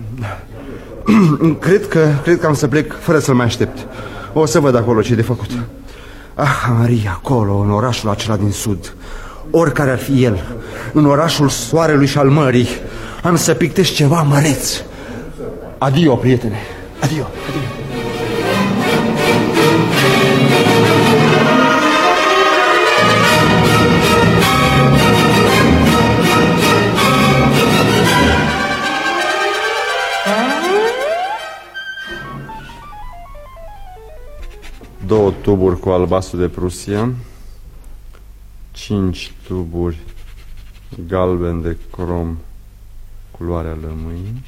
Cred că am să plec fără să-l mai aștept. O să văd acolo ce de făcut. Henri, acolo, în orașul acela din sud, oricare ar fi el, în orașul soarelui și al mării, am să pictez ceva măreț. Adio, prietene. Adio. Două tuburi cu albastru de Prusia, 5 tuburi galben de crom, culoarea lămâii,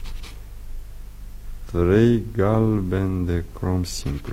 3 galben de crom simplu.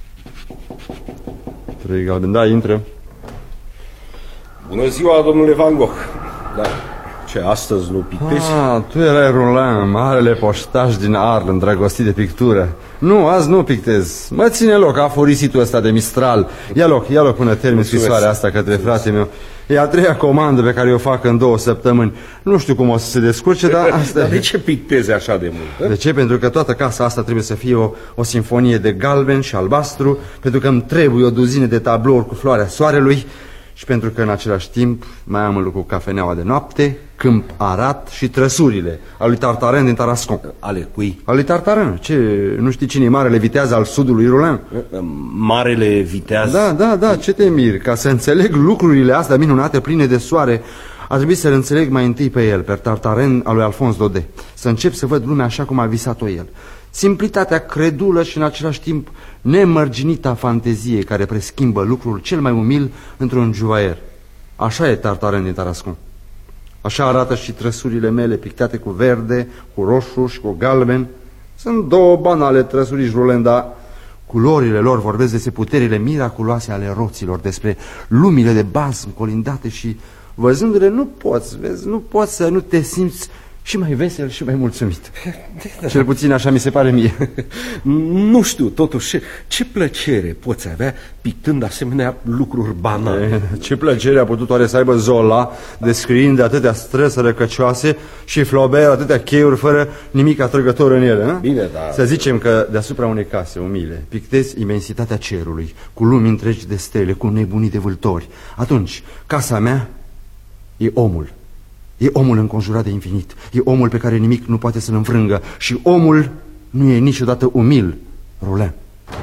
3 galben, da, intră. Bună ziua, domnule Van Gogh. Da. Ce, astăzi nu pictezi? Tu erai Roland, marele poștaș din Arles, îndrăgostit de pictură. Nu, azi nu pictez. Mă ține loc aforisitul ăsta de Mistral. Ia loc până termin scrisoarea asta către frate meu. E a treia comandă pe care o fac în 2 săptămâni. Nu știu cum o să se descurce, dar asta... Dar de ce pictezi așa de mult? De ce? Pentru că toată casa asta trebuie să fie o sinfonie de galben și albastru, pentru că îmi trebuie o duzină de tablouri cu floarea soarelui și pentru că în același timp mai am în lucru cafeneaua de noapte, Câmp Arat și Trăsurile al lui Tartarin din Tarascon. Ale cui? Al lui Tartarin. Ce, nu știi cine e marele viteaz al sudului Roland? Marele viteaz? Da, ce te miri? Ca să înțeleg lucrurile astea minunate, pline de soare, ar trebui să-l înțeleg mai întâi pe el, pe Tartarin al lui Alphonse Daudet. Să încep să văd lumea așa cum a visat-o el. Simplitatea credulă și în același timp nemărginita fantezie care preschimbă lucrul cel mai umil într-un juvaier. Așa e Tartarin din Tarascon. Așa arată și trăsurile mele pictate cu verde, cu roșu și cu galben. Sunt 2 banale trăsuri Roland, dar culorile lor vorbesc despre puterile miraculoase ale roților, despre lumile de basm colindate și văzându-le nu poți să nu te simți și mai vesel și mai mulțumit. Cel puțin așa mi se pare mie. Nu știu, totuși, ce plăcere poți avea pictând asemenea lucruri banale? Ce plăcere a putut oare să aibă Zola descriind de atâtea străzi răcăcioase și Flaubert atâtea cheiuri fără nimic atrăgător în ele? Bine, da. Să zicem că deasupra unei case umile pictezi imensitatea cerului, cu lumi întregi de stele, cu nebunii de vâltori. Atunci, casa mea e omul. E omul înconjurat de infinit. E omul pe care nimic nu poate să-l înfrângă. Și omul nu e niciodată umil, Roland.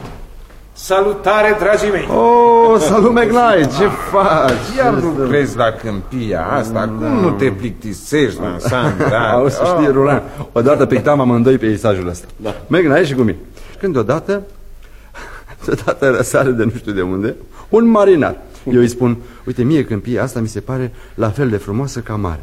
Salutare, dragii mei! Oh, salut, McKnight! Ce faci? Iar lucrezi la câmpia asta? Cum nu te plictisești la Sandra? Auzi, să știi, Roland, odată pictam amândoi peisajul ăsta. McKnight și cu mine. Și când deodată răsare de nu știu de unde un marinar. Eu îi spun, uite, mie câmpia asta mi se pare la fel de frumoasă ca mare.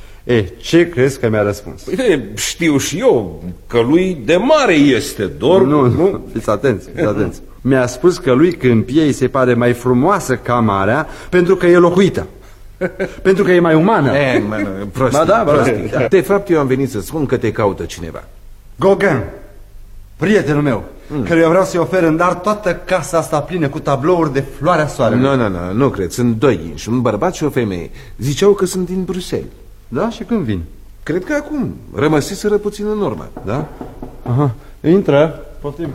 Ce crezi că mi-a răspuns? Păi, știu și eu că lui de mare este dor. Nu, fiți atenți. Mi-a spus că lui câmpie îi se pare mai frumoasă ca marea pentru că e locuită. Pentru că e mai umană. Prostii. Da. De fapt, eu am venit să spun că te caută cineva. Gauguin, prietenul meu, căruia vreau să-i ofer în dar toată casa asta plină cu tablouri de floarea soarelui. Nu cred, sunt 2 inși, un bărbat și o femeie. Ziceau că sunt din Bruxelles. Da? Și când vin? Cred că acum, rămăsiseră puțin în urmă. Da? Aha, intră. Poftim.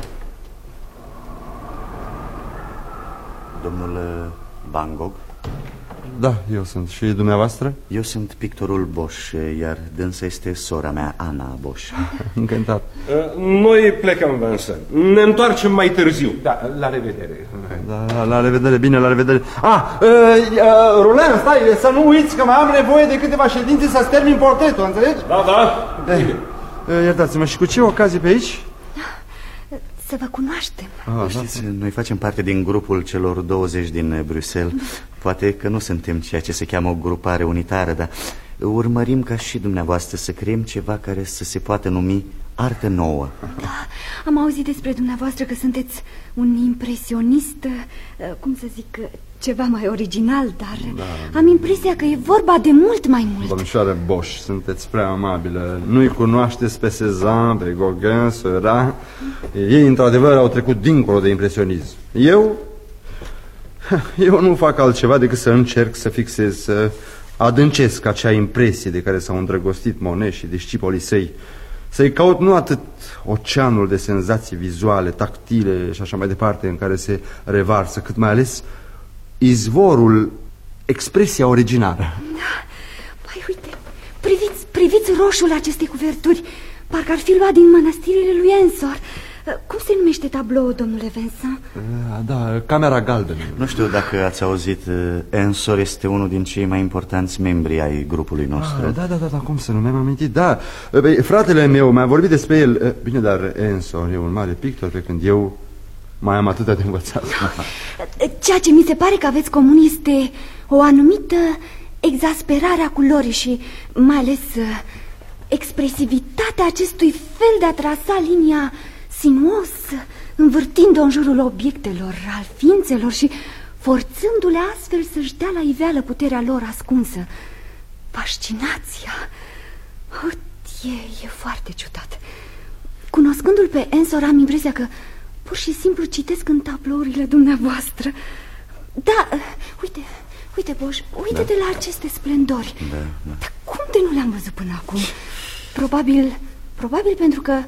Domnul Van Gogh? Da, eu sunt. Și dumneavoastră? Eu sunt pictorul Bosch, iar dânsa este sora mea, Ana Bosch. Încântat. Noi plecăm, Vincent. Ne întoarcem mai târziu. Da, la revedere. Da, la revedere, bine, la revedere. Roland, stai, să nu uiți că mai am nevoie de câteva ședințe să-ți termin portretul, înțelegi? Da. Iertați-mă, și cu ce ocazie pe aici? Să vă cunoaștem. Știți, noi facem parte din grupul celor 20 din Bruxelles. Poate că nu suntem ceea ce se cheamă o grupare unitară, dar urmărim ca și dumneavoastră să creăm ceva care să se poată numi artă nouă. Da, am auzit despre dumneavoastră că sunteți un impresionist, cum să zic, ceva mai original, dar am impresia că e vorba de mult mai mult. Domnișoară Bosch, sunteți prea amabilă. Nu-i cunoașteți pe Cézanne, pe Gauguin, Seurat. Ei, într-adevăr, au trecut dincolo de impresionism. Eu nu fac altceva decât să încerc să fixez, să adâncesc acea impresie de care s-au îndrăgostit Monet și discipolii săi. Să-i caut nu atât oceanul de senzații vizuale, tactile și așa mai departe în care se revarsă, cât mai ales izvorul, expresia originală. Da, păi uite, priviți roșul acestei cuverturi. Parcă ar fi luat din mănăstirile lui Ensor. Cum se numește tabloul, domnule Vincent? Da, Camera Galbenă. Nu știu dacă ați auzit, Ensor este unul din cei mai importanți membri ai grupului nostru. Da, cum să nu mi-am amintit? Da, fratele meu mi-a vorbit despre el. Bine, dar Ensor e un mare pictor, pe când eu mai am atâta de învățat. Ceea ce mi se pare că aveți comun este o anumită exasperare a culorii și mai ales expresivitatea acestui fel de a trasa linia sinuos, învârtind-o în jurul obiectelor, al ființelor și forțându-le astfel să-și dea la iveală puterea lor ascunsă. Fascinația. E foarte ciudat. Cunoscându-l pe Ensor, am impresia că pur și simplu citesc în tablourile dumneavoastră. Da, uite, Boș, uite-te la aceste splendori. Dar cum de nu le-am văzut până acum? Probabil pentru că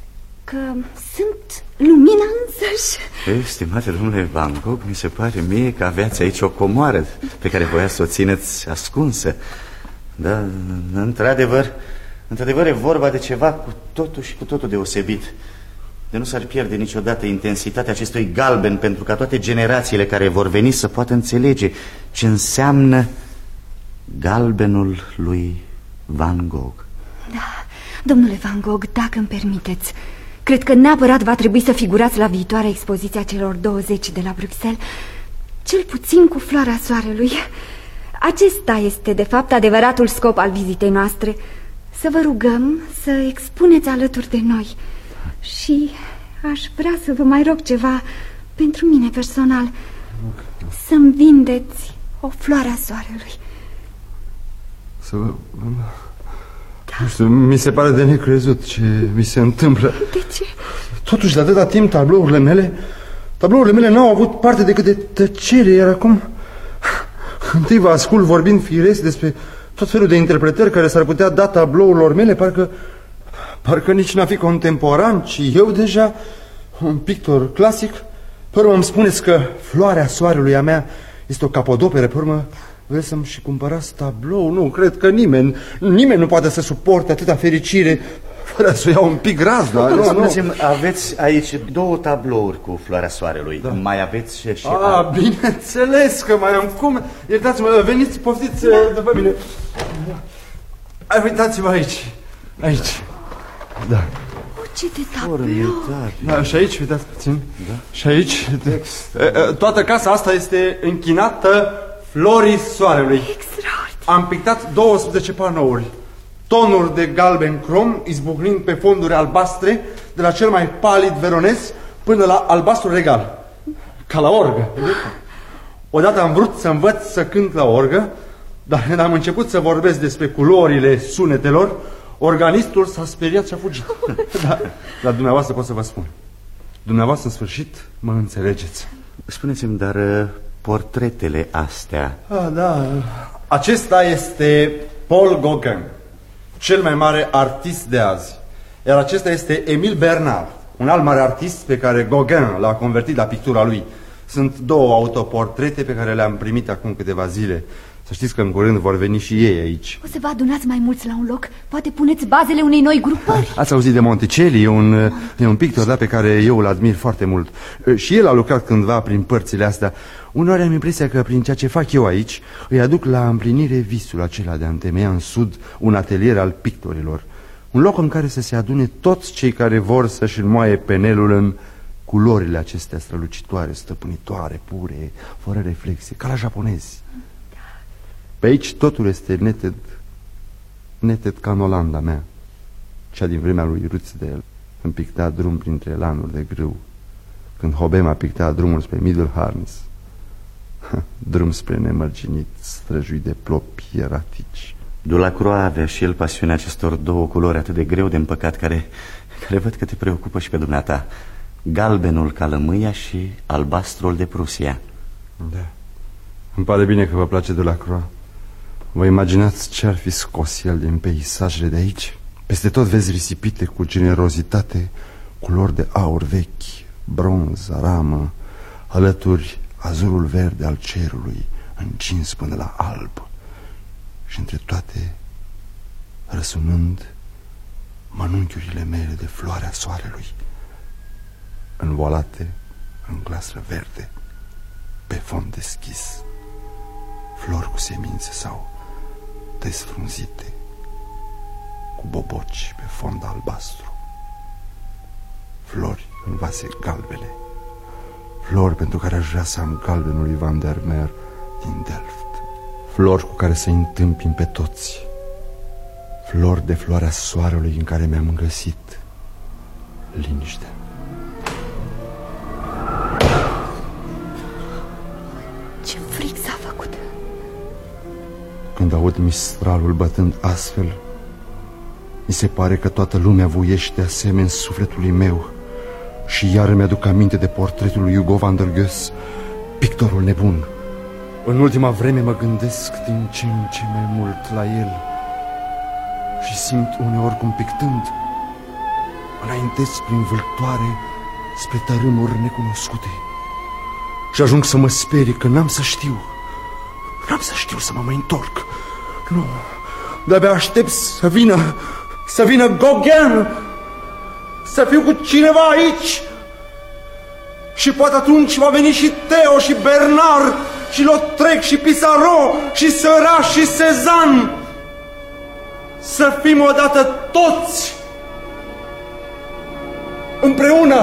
sunt lumina însăși. Stimate domnule Van Gogh, mi se pare mie că aveați aici o comoară pe care voiați să o țineți ascunsă. Da, într-adevăr e vorba de ceva cu totul deosebit. De nu s-ar pierde niciodată intensitatea acestui galben, pentru ca toate generațiile care vor veni să poată înțelege ce înseamnă galbenul lui Van Gogh. Da, domnule Van Gogh, dacă îmi permiteți, cred că neapărat va trebui să figurați la viitoarea expoziție a celor 20 de la Bruxelles, cel puțin cu floarea soarelui. Acesta este, de fapt, adevăratul scop al vizitei noastre. Să vă rugăm să expuneți alături de noi. Și aș vrea să vă mai rog ceva pentru mine personal. Să-mi vindeți o floare a soarelui. Nu știu, mi se pare de necrezut ce mi se întâmplă. De ce? Totuși, de atâta timp, tablourile mele n-au avut parte decât de tăcere. Iar acum întâi vă ascult vorbind firesc despre tot felul de interpretări care s-ar putea da tablourilor mele. Parcă nici n-a fi contemporan, ci eu deja un pictor clasic. Pe urmă îmi spuneți că floarea soarelui a mea este o capodoperă. Pe urmă vreți să-mi și cumpărați tablou? Nu, cred că nimeni nu poate să suporte atâta fericire fără să o ia un pic razna. Spuneți-mi, aveți aici 2 tablouri cu floarea soarelui. Da. Mai aveți și bineînțeles că mai am. Cum? Iertați-mă, veniți, poftiți după mine. Uitați-vă aici. Da. Ce de tablou! Da, și aici, uitați puțin. Da. Și aici. Toată casa asta este închinată florii soarelui. Extraordinar. Am pictat 12 panouri. Tonuri de galben crom izbucnind pe fonduri albastre, de la cel mai palid veronez până la albastru regal. Ca la orgă. Odată am vrut să învăț să cânt la orgă, dar când am început să vorbesc despre culorile sunetelor, organistul s-a speriat și a fugit. Dar dumneavoastră pot să vă spun. Dumneavoastră, în sfârșit, mă înțelegeți. Spuneți-mi, dar portretele astea... Da, acesta este Paul Gauguin, cel mai mare artist de azi. Iar acesta este Emile Bernard, un alt mare artist pe care Gauguin l-a convertit la pictura lui. Sunt 2 autoportrete pe care le-am primit acum câteva zile. Să știți că în curând vor veni și ei aici. O să vă adunați mai mulți la un loc? Poate puneți bazele unei noi grupări? Ați auzit de Monticelli? E un pictor pe care eu îl admir foarte mult. Și el a lucrat cândva prin părțile astea. Uneori am impresia că prin ceea ce fac eu aici îi aduc la împlinire visul acela de a întemeia în sud un atelier al pictorilor. Un loc în care să se adune toți cei care vor să-și înmoaie penelul în culorile acestea strălucitoare, stăpânitoare, pure, fără reflexie, ca la japonezi. Pe aici totul este neted ca în Olanda mea, cea din vremea lui Rutsdel, când picta drum printre lanuri de grâu, când Hobema picta drumul spre Middelharnis, drum spre nemărginit, străjuit de plopi eratici. Delacroix avea și el pasiunea acestor 2 culori atât de greu de împăcat, care văd că te preocupă și pe dumneata. Galbenul ca lămâia și albastrul de Prusia. Da. Îmi pare bine că vă place Delacroix. Vă imaginați ce ar fi scos el din peisajele de aici? Peste tot vezi risipite cu generozitate culori de aur vechi, bronz, aramă, alături azurul verde al cerului, încins până la alb. Și între toate, răsunând mănunchiurile mele de floarea soarelui, învoalate în glastră verde, pe fond deschis, flori cu semințe sau desfrunzite, cu boboci pe fond albastru, flori în vase galbene, flori pentru care aș vrea să am galbenul lui Van der Meer din Delft, flori cu care să-i întâmpin pe toți, flori de floarea soarelui în care mi-am găsit liniștea. Ce fric s-a făcut. Când aud mistralul bătând astfel, mi se pare că toată lumea vuiește asemeni sufletului meu. Și iar mi-aduc aminte de portretul lui Hugo van der Goes, pictorul nebun. În ultima vreme mă gândesc din ce în ce mai mult la el și simt uneori cum pictând înaintez prin vâltoare spre tărâmuri necunoscute și ajung să mă sperie că n-am să știu să mă mai întorc. Nu, de-abia aștept să vină Gauguin, să fiu cu cineva aici. Și poate atunci va veni și Theo și Bernard și Lautrec și Pissarro și Seurat și Cézanne. Să fim odată toți împreună.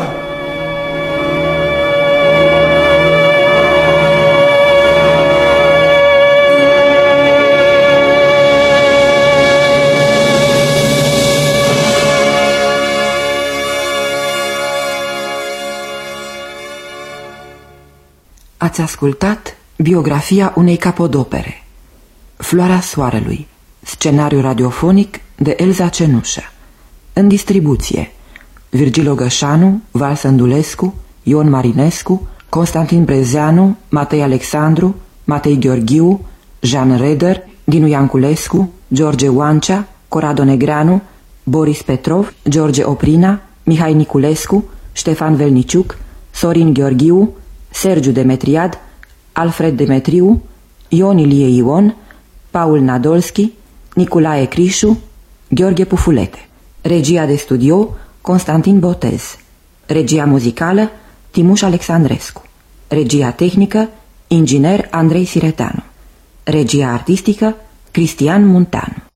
Ați ascultat biografia unei capodopere, Floarea Soarelui, scenariu radiofonic de Elza Cenușă. În distribuție: Virgil Ogășanu, Val Sândulescu, Ion Marinescu, Constantin Brezeanu, Matei Alexandru, Matei Gheorghiu, Jean Reder, Dinu Ianculescu, George Oancea, Corrado Negreanu, Boris Petrov, George Oprina, Mihai Niculescu, Ștefan Velniciuc, Sorin Gheorghiu, Sergiu Demetriad, Alfred Demetriu, Ion Ilie Ion, Paul Nadolski, Nicolae Crișu, Gheorghe Pufulete. Regia de studio Constantin Botez. Regia muzicală Timuș Alexandrescu. Regia tehnică inginer Andrei Siretanu. Regia artistică Cristian Munteanu.